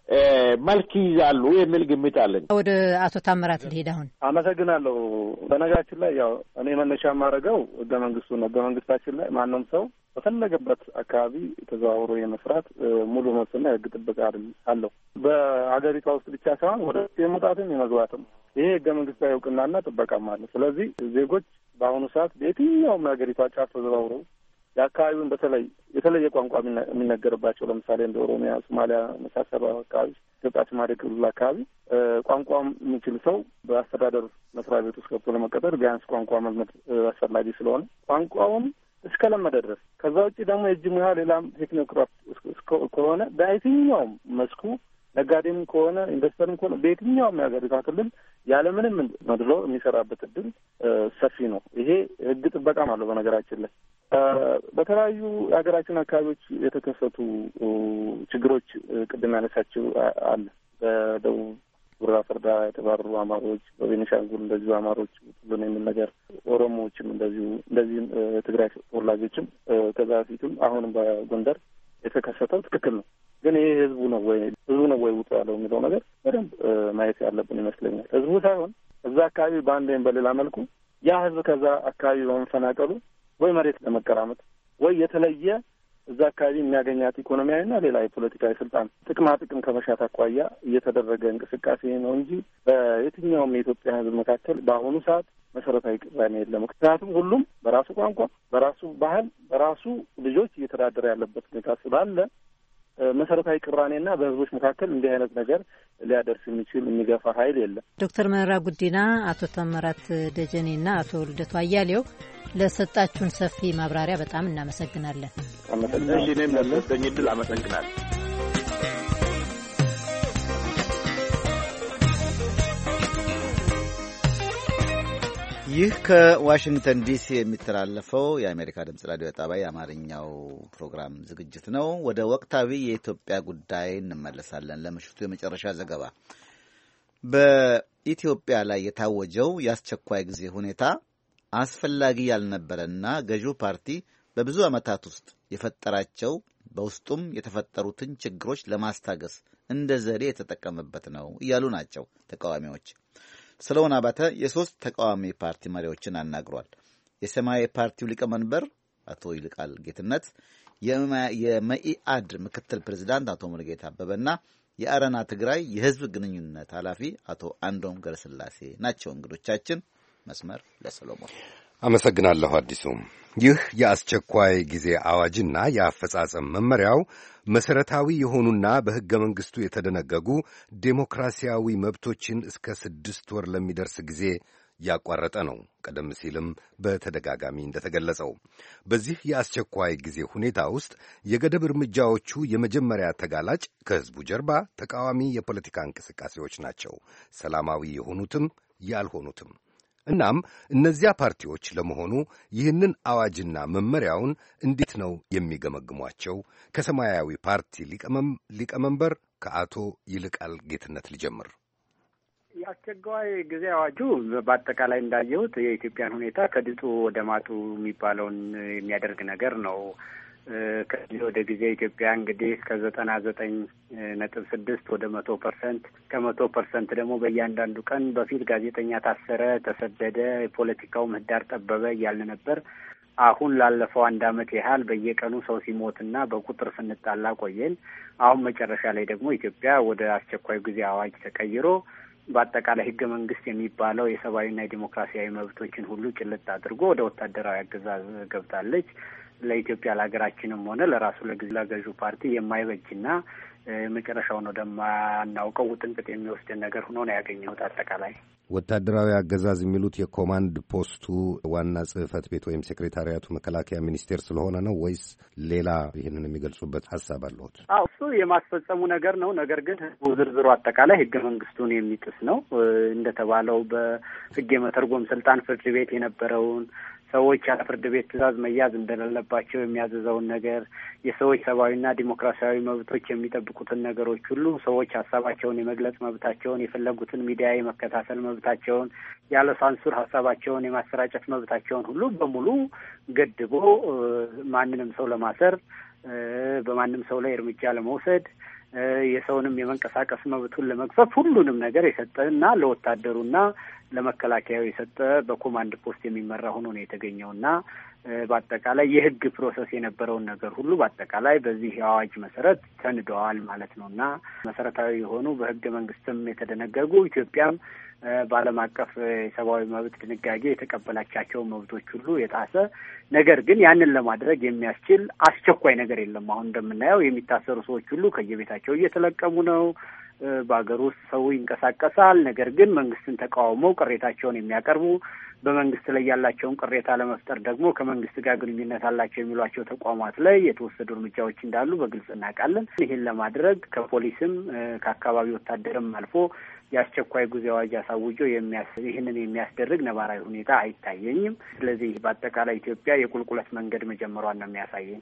P: መልክ ይዛሉ የሚል ግምት አለኝ።
A: ወደ አቶ ታምራት ልሄድ አሁን።
O: አመሰግናለሁ። በነገራችን ላይ ያው እኔ መነሻ የማደርገው ህገ መንግስቱ ነው። ህገ መንግስታችን ላይ ማንም ሰው በፈለገበት አካባቢ ተዘዋውሮ የመስራት ሙሉ መብትና የህግ ጥበቃ አለው። በሀገሪቷ ውስጥ ብቻ ሳይሆን ወደ የመውጣትም የመግባትም ይሄ ህገ መንግስታዊ እውቅናና ጥበቃም አለ። ስለዚህ ዜጎች በአሁኑ ሰዓት በየትኛውም የሀገሪቷ ጫፍ ተዘዋውረው የአካባቢውን በተለይ የተለየ ቋንቋ የሚነገርባቸው ለምሳሌ እንደ ኦሮሚያ፣ ሶማሊያ መሳሰሉ አካባቢ ኢትዮጵያ ሶማሌ ክልል አካባቢ ቋንቋም የሚችል ሰው በአስተዳደር መስሪያ ቤት ውስጥ ገብቶ ለመቀጠር ቢያንስ ቋንቋ መልመድ አስፈላጊ ስለሆነ ቋንቋውን እስከለመደ ድረስ ከዛ ውጭ ደግሞ የእጅ ሙያ ሌላም ቴክኖክራፍት ከሆነ በየትኛውም መስኩ ነጋዴም ከሆነ ኢንቨስተርም ከሆነ በየትኛውም የሀገሪቷ ክልል ያለምንም መድሎ የሚሰራበት እድል ሰፊ ነው። ይሄ ህግ ጥበቃም አለው። በነገራችን ላይ በተለያዩ የሀገራችን አካባቢዎች የተከሰቱ ችግሮች ቅድም ያነሳችው አለ። በደቡብ ጉራ ፈርዳ የተባረሩ አማሮች፣ በቤኒሻንጉል እንደዚሁ አማሮች ሁሉን የሚል ነገር፣ ኦሮሞዎችም እንደዚሁ እንደዚህም ትግራይ ተወላጆችም ከዛ በፊትም አሁንም በጎንደር የተከሰተው ትክክል ነው። ግን ይሄ ህዝቡ ነው ወይ ህዝቡ ነው ወይ ውጡ ያለው የሚለው ነገር በደንብ ማየት ያለብን ይመስለኛል። ህዝቡ ሳይሆን እዛ አካባቢ በአንድ ወይም በሌላ መልኩ ያ ህዝብ ከዛ አካባቢ በመፈናቀሉ ወይ መሬት ለመቀራመጥ ወይ የተለየ እዛ አካባቢ የሚያገኛት ኢኮኖሚያዊና ሌላ የፖለቲካዊ ስልጣን ጥቅማ ጥቅም ከመሻት አኳያ እየተደረገ እንቅስቃሴ ነው እንጂ በየትኛውም የኢትዮጵያ ህዝብ መካከል በአሁኑ ሰዓት መሰረታዊ ቅራኔ የለም። ምክንያቱም ሁሉም በራሱ ቋንቋ፣ በራሱ ባህል፣ በራሱ ልጆች እየተዳደረ ያለበት ሁኔታ ስላለ መሰረታዊ ቅራኔና በህዝቦች መካከል እንዲህ አይነት ነገር ሊያደርስ የሚችል የሚገፋ ኃይል የለም።
A: ዶክተር መረራ ጉዲና፣ አቶ ታምራት ደጀኔና አቶ ልደቱ አያሌው ለሰጣችሁን ሰፊ ማብራሪያ በጣም እናመሰግናለን።
P: አመሰግናለሁ። እኔም ለሰጠኝ ዕድል አመሰግናለሁ።
B: ይህ ከዋሽንግተን ዲሲ የሚተላለፈው የአሜሪካ ድምጽ ራዲዮ ጣቢያ የአማርኛው ፕሮግራም ዝግጅት ነው። ወደ ወቅታዊ የኢትዮጵያ ጉዳይ እንመለሳለን። ለምሽቱ የመጨረሻ ዘገባ በኢትዮጵያ ላይ የታወጀው የአስቸኳይ ጊዜ ሁኔታ አስፈላጊ ያልነበረና ገዢው ፓርቲ በብዙ ዓመታት ውስጥ የፈጠራቸው በውስጡም የተፈጠሩትን ችግሮች ለማስታገስ እንደ ዘዴ የተጠቀመበት ነው እያሉ ናቸው ተቃዋሚዎች። ስለሆነ አባተ የሶስት ተቃዋሚ ፓርቲ መሪዎችን አናግሯል። የሰማያዊ ፓርቲው ሊቀመንበር አቶ ይልቃል ጌትነት፣ የመኢአድ ምክትል ፕሬዚዳንት አቶ ሙሉጌታ አበበና የአረና ትግራይ የህዝብ ግንኙነት ኃላፊ አቶ አንዶም ገብረስላሴ ናቸው እንግዶቻችን። መስመር ለሰሎሞን።
M: አመሰግናለሁ አዲሱ። ይህ የአስቸኳይ ጊዜ አዋጅና የአፈጻጸም መመሪያው መሰረታዊ የሆኑና በሕገ መንግሥቱ የተደነገጉ ዴሞክራሲያዊ መብቶችን እስከ ስድስት ወር ለሚደርስ ጊዜ ያቋረጠ ነው። ቀደም ሲልም በተደጋጋሚ እንደተገለጸው በዚህ የአስቸኳይ ጊዜ ሁኔታ ውስጥ የገደብ እርምጃዎቹ የመጀመሪያ ተጋላጭ ከሕዝቡ ጀርባ ተቃዋሚ የፖለቲካ እንቅስቃሴዎች ናቸው፣ ሰላማዊ የሆኑትም ያልሆኑትም። እናም እነዚያ ፓርቲዎች ለመሆኑ ይህንን አዋጅና መመሪያውን እንዴት ነው የሚገመግሟቸው? ከሰማያዊ ፓርቲ ሊቀመንበር ከአቶ ይልቃል ጌትነት ልጀምር።
D: የአስቸኳይ ጊዜ አዋጁ በአጠቃላይ እንዳየሁት የኢትዮጵያን ሁኔታ ከድጡ ወደ ማጡ የሚባለውን የሚያደርግ ነገር ነው። ከጊዜ ወደ ጊዜ ኢትዮጵያ እንግዲህ ከዘጠና ዘጠኝ ነጥብ ስድስት ወደ መቶ ፐርሰንት ከመቶ ፐርሰንት ደግሞ በእያንዳንዱ ቀን በፊት ጋዜጠኛ ታሰረ፣ ተሰደደ፣ የፖለቲካው ምህዳር ጠበበ እያልን ነበር። አሁን ላለፈው አንድ አመት ያህል በየቀኑ ሰው ሲሞትና በቁጥር ስንጣላ ቆየን። አሁን መጨረሻ ላይ ደግሞ ኢትዮጵያ ወደ አስቸኳይ ጊዜ አዋጅ ተቀይሮ በአጠቃላይ ህገ መንግስት የሚባለው የሰብአዊና የዲሞክራሲያዊ መብቶችን ሁሉ ጭልጥ አድርጎ ወደ ወታደራዊ አገዛዝ ገብታለች። ለኢትዮጵያ ለሀገራችንም ሆነ ለራሱ ለገዢው ፓርቲ የማይበጅና መጨረሻው ነው ደማናውቀው ውጥንቅጥ የሚወስደን ነገር ሆኖ ነው ያገኘሁት። አጠቃላይ
M: ወታደራዊ አገዛዝ የሚሉት የኮማንድ ፖስቱ ዋና ጽህፈት ቤት ወይም ሴክሬታሪያቱ መከላከያ ሚኒስቴር ስለሆነ ነው ወይስ ሌላ ይህንን የሚገልጹበት ሀሳብ አለዎት?
D: አዎ እሱ የማስፈጸሙ ነገር ነው። ነገር ግን ዝርዝሩ አጠቃላይ ህገ መንግስቱን የሚጥስ ነው። እንደተባለው በህግ የመተርጎም ስልጣን ፍርድ ቤት የነበረውን ሰዎች ያለ ፍርድ ቤት ትዕዛዝ መያዝ እንደሌለባቸው የሚያዝዘውን ነገር፣ የሰዎች ሰብአዊና ዲሞክራሲያዊ መብቶች የሚጠብቁትን ነገሮች ሁሉ፣ ሰዎች ሀሳባቸውን የመግለጽ መብታቸውን፣ የፈለጉትን ሚዲያ የመከታተል መብታቸውን፣ ያለ ሳንሱር ሀሳባቸውን የማሰራጨት መብታቸውን ሁሉ በሙሉ ገድቦ ማንንም ሰው ለማሰር፣ በማንም ሰው ላይ እርምጃ ለመውሰድ፣ የሰውንም የመንቀሳቀስ መብቱን ለመግፈፍ ሁሉንም ነገር የሰጠ እና ለወታደሩና ለመከላከያው የሰጠ በኮማንድ ፖስት የሚመራ ሆኖ ነው የተገኘውና በአጠቃላይ የህግ ፕሮሰስ የነበረውን ነገር ሁሉ በአጠቃላይ በዚህ አዋጅ መሰረት ተንደዋል ማለት ነውና መሰረታዊ የሆኑ በህገ መንግስትም የተደነገጉ ኢትዮጵያም በዓለም አቀፍ የሰብአዊ መብት ድንጋጌ የተቀበላቻቸው መብቶች ሁሉ የጣሰ ነገር ግን ያንን ለማድረግ የሚያስችል አስቸኳይ ነገር የለም። አሁን እንደምናየው የሚታሰሩ ሰዎች ሁሉ ከየቤታቸው እየተለቀሙ ነው። በአገር ውስጥ ሰው ይንቀሳቀሳል። ነገር ግን መንግስትን ተቃውመው ቅሬታቸውን የሚያቀርቡ በመንግስት ላይ ያላቸውን ቅሬታ ለመፍጠር ደግሞ ከመንግስት ጋር ግንኙነት አላቸው የሚሏቸው ተቋማት ላይ የተወሰዱ እርምጃዎች እንዳሉ በግልጽ እናውቃለን። ይህን ለማድረግ ከፖሊስም ከአካባቢ ወታደርም አልፎ የአስቸኳይ ጊዜ አዋጅ አሳውጆ የሚያስ ይህንን የሚያስደርግ ነባራዊ ሁኔታ አይታየኝም። ስለዚህ በአጠቃላይ ኢትዮጵያ የቁልቁለት መንገድ መጀመሯን ነው የሚያሳየኝ።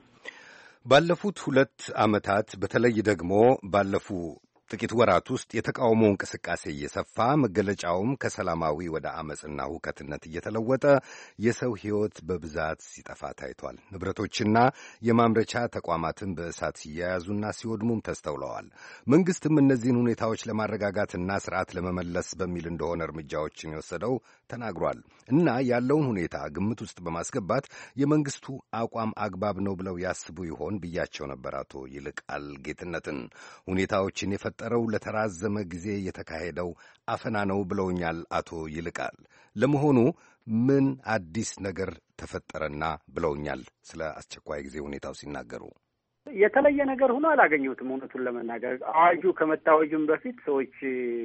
M: ባለፉት ሁለት ዓመታት በተለይ ደግሞ ባለፉ ጥቂት ወራት ውስጥ የተቃውሞ እንቅስቃሴ እየሰፋ መገለጫውም ከሰላማዊ ወደ አመፅና ሁከትነት እየተለወጠ የሰው ሕይወት በብዛት ሲጠፋ ታይቷል። ንብረቶችና የማምረቻ ተቋማትን በእሳት ሲያያዙና ሲወድሙም ተስተውለዋል። መንግስትም እነዚህን ሁኔታዎች ለማረጋጋትና ስርዓት ለመመለስ በሚል እንደሆነ እርምጃዎችን የወሰደው ተናግሯል። እና ያለውን ሁኔታ ግምት ውስጥ በማስገባት የመንግስቱ አቋም አግባብ ነው ብለው ያስቡ ይሆን ብያቸው ነበር አቶ ይልቃል ጌትነትን። ሁኔታዎችን የፈጠረው ለተራዘመ ጊዜ የተካሄደው አፈና ነው ብለውኛል አቶ ይልቃል። ለመሆኑ ምን አዲስ ነገር ተፈጠረና ብለውኛል? ስለ አስቸኳይ ጊዜ ሁኔታው ሲናገሩ
D: የተለየ ነገር ሆኖ አላገኘሁትም። እውነቱን ለመናገር አዋጁ ከመታወጁም በፊት ሰዎች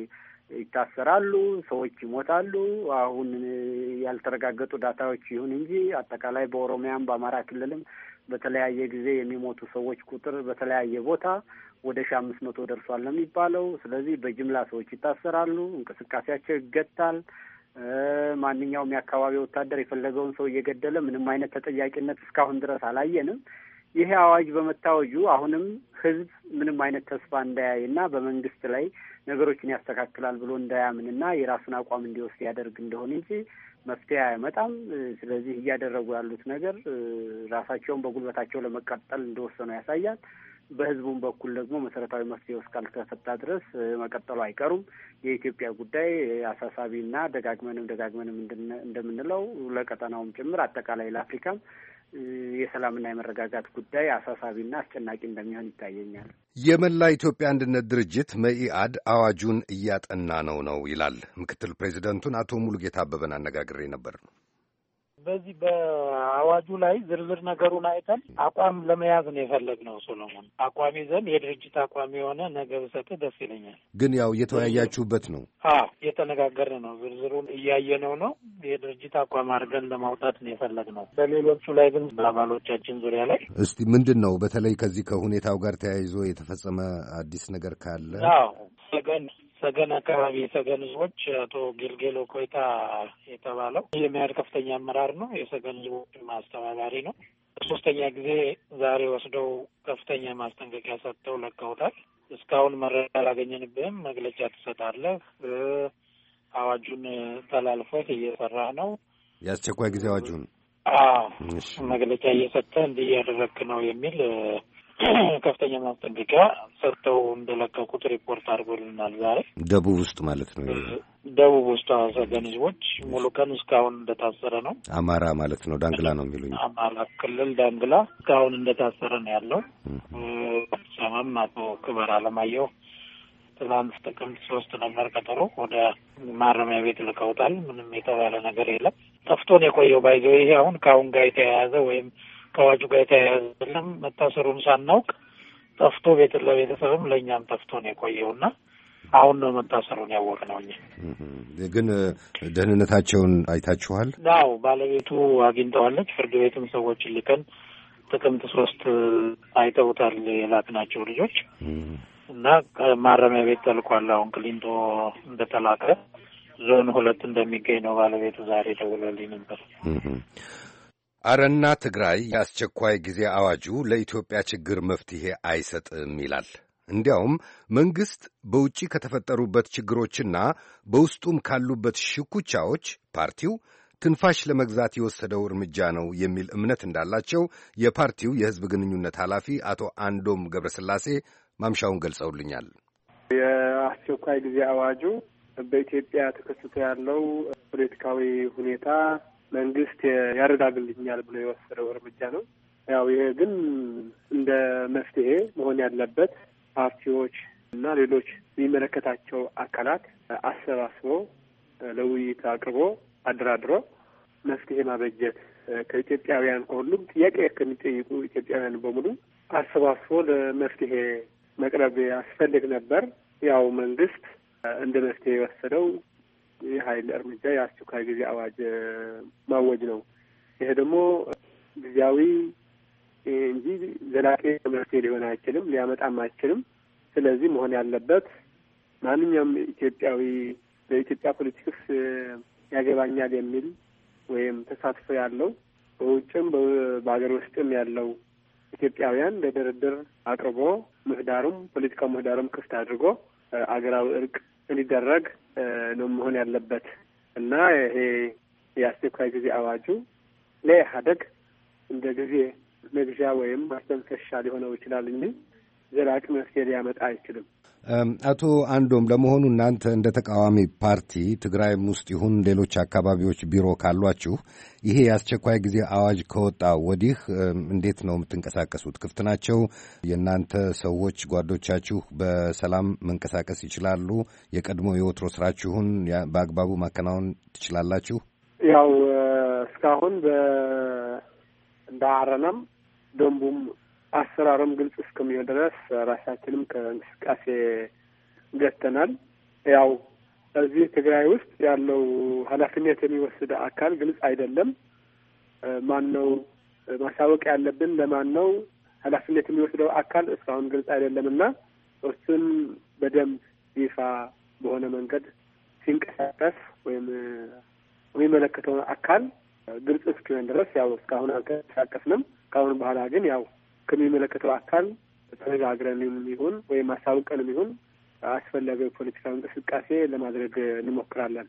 D: ይታሰራሉ፣ ሰዎች ይሞታሉ። አሁን ያልተረጋገጡ ዳታዎች ይሁን እንጂ አጠቃላይ በኦሮሚያም በአማራ ክልልም በተለያየ ጊዜ የሚሞቱ ሰዎች ቁጥር በተለያየ ቦታ ወደ ሺህ አምስት መቶ ደርሷል ነው የሚባለው። ስለዚህ በጅምላ ሰዎች ይታሰራሉ፣ እንቅስቃሴያቸው ይገታል። ማንኛውም የአካባቢ ወታደር የፈለገውን ሰው እየገደለ ምንም አይነት ተጠያቂነት እስካሁን ድረስ አላየንም። ይሄ አዋጅ በመታወጁ አሁንም ህዝብ ምንም አይነት ተስፋ እንዳያይና በመንግስት ላይ ነገሮችን ያስተካክላል ብሎ እንዳያምንና የራሱን አቋም እንዲወስድ ያደርግ እንደሆነ እንጂ መፍትሄ አያመጣም። ስለዚህ እያደረጉ ያሉት ነገር ራሳቸውን በጉልበታቸው ለመቀጠል እንደወሰኑ ያሳያል። በህዝቡም በኩል ደግሞ መሰረታዊ መፍትሄ እስካልተፈታ ድረስ መቀጠሉ አይቀሩም። የኢትዮጵያ ጉዳይ አሳሳቢና ደጋግመንም ደጋግመንም እንደምንለው ለቀጠናውም ጭምር አጠቃላይ ለአፍሪካም የሰላምና የመረጋጋት ጉዳይ አሳሳቢና አስጨናቂ እንደሚሆን ይታየኛል።
M: የመላ ኢትዮጵያ አንድነት ድርጅት መኢአድ አዋጁን እያጠና ነው ነው ይላል። ምክትል ፕሬዚደንቱን አቶ ሙሉጌታ አበበን አነጋግሬ ነበር።
E: በዚህ በአዋጁ ላይ ዝርዝር ነገሩን አይተን አቋም ለመያዝ ነው የፈለግነው። ሶሎሞን አቋም ይዘን የድርጅት አቋም የሆነ ነገ ብሰጥህ ደስ ይለኛል።
M: ግን ያው እየተወያያችሁበት ነው?
E: አዎ እየተነጋገርን ነው። ዝርዝሩን እያየነው ነው። የድርጅት አቋም አድርገን ለማውጣት ነው የፈለግነው። በሌሎቹ ላይ ግን በአባሎቻችን ዙሪያ ላይ
M: እስቲ ምንድን ነው በተለይ ከዚህ ከሁኔታው ጋር ተያይዞ የተፈጸመ አዲስ ነገር ካለ?
E: አዎ ሰገን ሰገን አካባቢ የሰገን ህዝቦች አቶ ጌልጌሎ ኮይታ የተባለው የሚያድ ከፍተኛ አመራር ነው። የሰገን ህዝቦች ማስተባባሪ ነው። ሶስተኛ ጊዜ ዛሬ ወስደው ከፍተኛ ማስጠንቀቂያ ሰጥተው ለቀውታል። እስካሁን መረጃ አላገኘንብህም፣ መግለጫ ትሰጣለህ፣ አዋጁን ተላልፈህ እየሰራህ ነው።
M: የአስቸኳይ ጊዜ አዋጁን
E: አዎ መግለጫ እየሰጠ እንዲህ እያደረግክ ነው የሚል ከፍተኛ ማስጠንቀቂያ ሰጥተው እንደለቀቁት ሪፖርት አድርጎልናል። ዛሬ
M: ደቡብ ውስጥ ማለት ነው።
E: ደቡብ ውስጥ ሰገን ህዝቦች ሙሉ ቀን እስካሁን እንደታሰረ ነው።
M: አማራ ማለት ነው። ዳንግላ ነው የሚሉኝ።
E: አማራ ክልል ዳንግላ እስካሁን እንደታሰረ ነው ያለው። ሰማም አቶ ክበር አለማየሁ ትናንት ጥቅምት ሶስት ነበር ቀጠሮ፣ ወደ ማረሚያ ቤት ልከውታል። ምንም የተባለ ነገር የለም። ጠፍቶን የቆየው ባይዘው ይሄ አሁን ከአሁን ጋር የተያያዘ ወይም ከአዋጁ ጋር የተያያዘ አይደለም። መታሰሩን ሳናውቅ ጠፍቶ ቤት ለቤተሰብም ለእኛም ጠፍቶ ነው የቆየውና አሁን ነው መታሰሩን ያወቅነው። እኛ
M: ግን ደህንነታቸውን አይታችኋል?
E: አዎ ባለቤቱ አግኝተዋለች። ፍርድ ቤትም ሰዎች ልከን ጥቅምት ሶስት አይተውታል የላክናቸው ልጆች እና ማረሚያ ቤት ተልኳል። አሁን ክሊንቶ እንደተላከ ዞን ሁለት እንደሚገኝ ነው ባለቤቱ ዛሬ ደውሎልኝ ነበር።
M: አረና ትግራይ የአስቸኳይ ጊዜ አዋጁ ለኢትዮጵያ ችግር መፍትሄ አይሰጥም ይላል። እንዲያውም መንግሥት በውጪ ከተፈጠሩበት ችግሮችና በውስጡም ካሉበት ሽኩቻዎች ፓርቲው ትንፋሽ ለመግዛት የወሰደው እርምጃ ነው የሚል እምነት እንዳላቸው የፓርቲው የሕዝብ ግንኙነት ኃላፊ አቶ አንዶም ገብረስላሴ ማምሻውን ገልጸውልኛል።
F: የአስቸኳይ ጊዜ አዋጁ በኢትዮጵያ ተከስቶ ያለው ፖለቲካዊ ሁኔታ መንግስት ያረጋግልኛል ብሎ የወሰደው እርምጃ ነው። ያው ይሄ ግን እንደ መፍትሄ መሆን ያለበት ፓርቲዎች እና ሌሎች የሚመለከታቸው አካላት አሰባስቦ ለውይይት አቅርቦ አደራድሮ መፍትሄ ማበጀት ከኢትዮጵያውያን ከሁሉም ጥያቄ ከሚጠይቁ ኢትዮጵያውያን በሙሉ አሰባስቦ ለመፍትሄ መቅረብ ያስፈልግ ነበር። ያው መንግስት እንደ መፍትሄ የወሰደው የኃይል እርምጃ የአስቸኳይ ጊዜ አዋጅ ማወጅ ነው። ይሄ ደግሞ ጊዜያዊ እንጂ ዘላቂ መፍትሄ ሊሆን አይችልም፣ ሊያመጣም አይችልም። ስለዚህ መሆን ያለበት ማንኛውም ኢትዮጵያዊ በኢትዮጵያ ፖለቲክስ ያገባኛል የሚል ወይም ተሳትፎ ያለው በውጭም በሀገር ውስጥም ያለው ኢትዮጵያውያን ለድርድር አቅርቦ ምህዳሩም ፖለቲካው ምህዳሩም ክፍት አድርጎ አገራዊ እርቅ እንዲደረግ ነው መሆን ያለበት እና ይሄ የአስቸኳይ ጊዜ አዋጁ ለኢህአደግ እንደ ጊዜ መግዣ ወይም ማስተንፈሻ ሊሆነው ይችላል እንጂ ዘላቂ መፍትሄ ሊያመጣ አይችልም።
M: አቶ አንዶም ለመሆኑ እናንተ እንደ ተቃዋሚ ፓርቲ ትግራይም ውስጥ ይሁን ሌሎች አካባቢዎች ቢሮ ካሏችሁ ይሄ የአስቸኳይ ጊዜ አዋጅ ከወጣ ወዲህ እንዴት ነው የምትንቀሳቀሱት? ክፍት ናቸው? የእናንተ ሰዎች ጓዶቻችሁ በሰላም መንቀሳቀስ ይችላሉ? የቀድሞ የወትሮ ስራችሁን በአግባቡ ማከናወን ትችላላችሁ?
F: ያው እስካሁን እንደ አረናም ደንቡም አሰራሩም ግልጽ እስከሚሆን ድረስ ራሳችንም ከእንቅስቃሴ ገተናል። ያው እዚህ ትግራይ ውስጥ ያለው ኃላፊነት የሚወስድ አካል ግልጽ አይደለም። ማን ነው ማሳወቅ ያለብን? ለማን ነው ኃላፊነት የሚወስደው አካል እስካሁን ግልጽ አይደለም እና እሱን በደንብ ይፋ በሆነ መንገድ ሲንቀሳቀስ ወይም የሚመለከተውን አካል ግልጽ እስኪሆን ድረስ ያው እስካሁን አልተንቀሳቀስንም። ከአሁን በኋላ ግን ያው ከሚመለከተው አካል ተነጋግረንም ይሁን ወይም አሳውቀንም ይሁን አስፈላጊ ፖለቲካዊ እንቅስቃሴ ለማድረግ እንሞክራለን።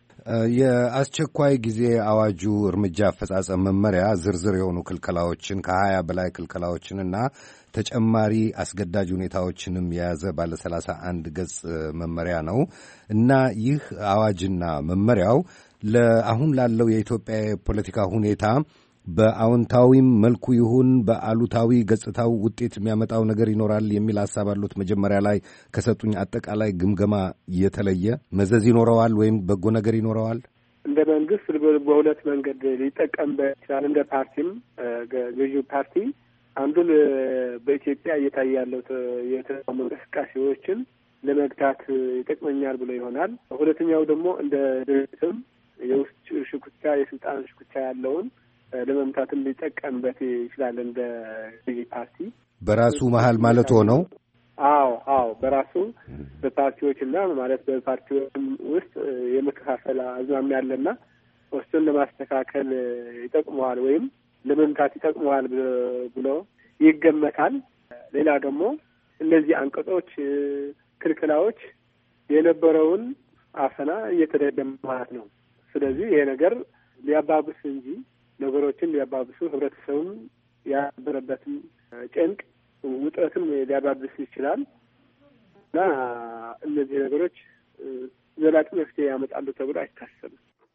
M: የአስቸኳይ ጊዜ አዋጁ እርምጃ አፈጻጸም መመሪያ ዝርዝር የሆኑ ክልከላዎችን ከሀያ በላይ ክልከላዎችንና ተጨማሪ አስገዳጅ ሁኔታዎችንም የያዘ ባለ ሰላሳ አንድ ገጽ መመሪያ ነው እና ይህ አዋጅና መመሪያው ለአሁን ላለው የኢትዮጵያ የፖለቲካ ሁኔታ በአዎንታዊም መልኩ ይሁን በአሉታዊ ገጽታው ውጤት የሚያመጣው ነገር ይኖራል የሚል ሀሳብ አሉት? መጀመሪያ ላይ ከሰጡኝ አጠቃላይ ግምገማ የተለየ መዘዝ ይኖረዋል ወይም በጎ ነገር ይኖረዋል?
F: እንደ መንግስት በሁለት መንገድ ሊጠቀምበት ይችላል። እንደ ፓርቲም ገዢው ፓርቲ አንዱን በኢትዮጵያ እየታየ ያለው የተቃውሞ እንቅስቃሴዎችን ለመግታት ይጠቅመኛል ብሎ ይሆናል። ሁለተኛው ደግሞ እንደ ድርጅትም የውስጥ ሽኩቻ የስልጣን ሽኩቻ ያለውን ለመምታትም ሊጠቀምበት ይችላል። እንደ ገዢ ፓርቲ
M: በራሱ መሀል ማለት ሆነው
F: አዎ አዎ በራሱ በፓርቲዎችና ማለት በፓርቲዎችም ውስጥ የመከፋፈል አዝማሚያ ያለና እሱን ለማስተካከል ይጠቅመዋል ወይም ለመምታት ይጠቅመዋል ብሎ ይገመታል። ሌላ ደግሞ እነዚህ አንቀጾች፣ ክልክላዎች የነበረውን አፈና እየተደገመ ማለት ነው። ስለዚህ ይሄ ነገር ሊያባብስ እንጂ ነገሮችን ሊያባብሱ ህብረተሰቡን ያበረበትን ጭንቅ ውጥረትን ሊያባብስ ይችላል እና እነዚህ ነገሮች ዘላቂ መፍትሄ ያመጣሉ ተብሎ አይታሰብም።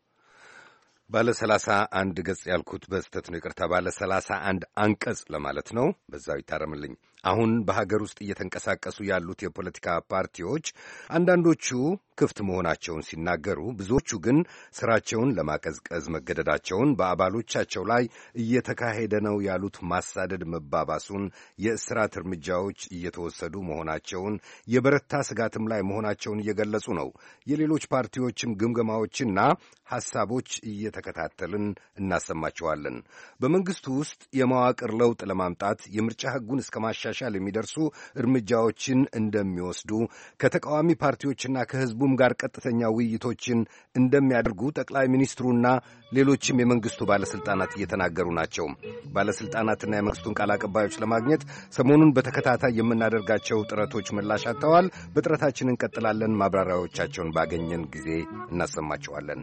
M: ባለ ሰላሳ አንድ ገጽ ያልኩት በስተት ነው፣ ይቅርታ። ባለ ሰላሳ አንድ አንቀጽ ለማለት ነው። በዛው ይታረምልኝ። አሁን በሀገር ውስጥ እየተንቀሳቀሱ ያሉት የፖለቲካ ፓርቲዎች አንዳንዶቹ ክፍት መሆናቸውን ሲናገሩ፣ ብዙዎቹ ግን ስራቸውን ለማቀዝቀዝ መገደዳቸውን፣ በአባሎቻቸው ላይ እየተካሄደ ነው ያሉት ማሳደድ መባባሱን፣ የእስራት እርምጃዎች እየተወሰዱ መሆናቸውን፣ የበረታ ስጋትም ላይ መሆናቸውን እየገለጹ ነው። የሌሎች ፓርቲዎችም ግምገማዎችና ሐሳቦች እየተከታተልን እናሰማቸዋለን። በመንግስቱ ውስጥ የመዋቅር ለውጥ ለማምጣት የምርጫ ሕጉን እስከ ማሻሻል የሚደርሱ እርምጃዎችን እንደሚወስዱ፣ ከተቃዋሚ ፓርቲዎችና ከሕዝቡም ጋር ቀጥተኛ ውይይቶችን እንደሚያደርጉ ጠቅላይ ሚኒስትሩና ሌሎችም የመንግስቱ ባለስልጣናት እየተናገሩ ናቸው። ባለስልጣናትና የመንግስቱን ቃል አቀባዮች ለማግኘት ሰሞኑን በተከታታይ የምናደርጋቸው ጥረቶች ምላሽ አጥተዋል። በጥረታችን እንቀጥላለን። ማብራሪያዎቻቸውን ባገኘን ጊዜ እናሰማቸዋለን።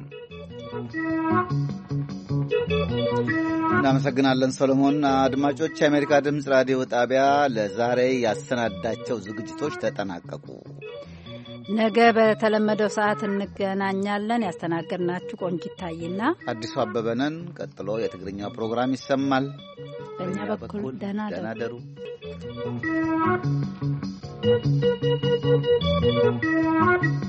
B: እናመሰግናለን ሰሎሞን። አድማጮች፣ የአሜሪካ ድምፅ ራዲዮ ጣቢያ ለዛሬ ያሰናዳቸው ዝግጅቶች ተጠናቀቁ።
C: ነገ በተለመደው ሰዓት እንገናኛለን። ያስተናገድናችሁ ቆንጂት ታይና አዲሱ
B: አበበ ነን። ቀጥሎ የትግርኛው ፕሮግራም ይሰማል።
C: በእኛ በኩል ደህና
B: ደሩ።
Q: Thank you.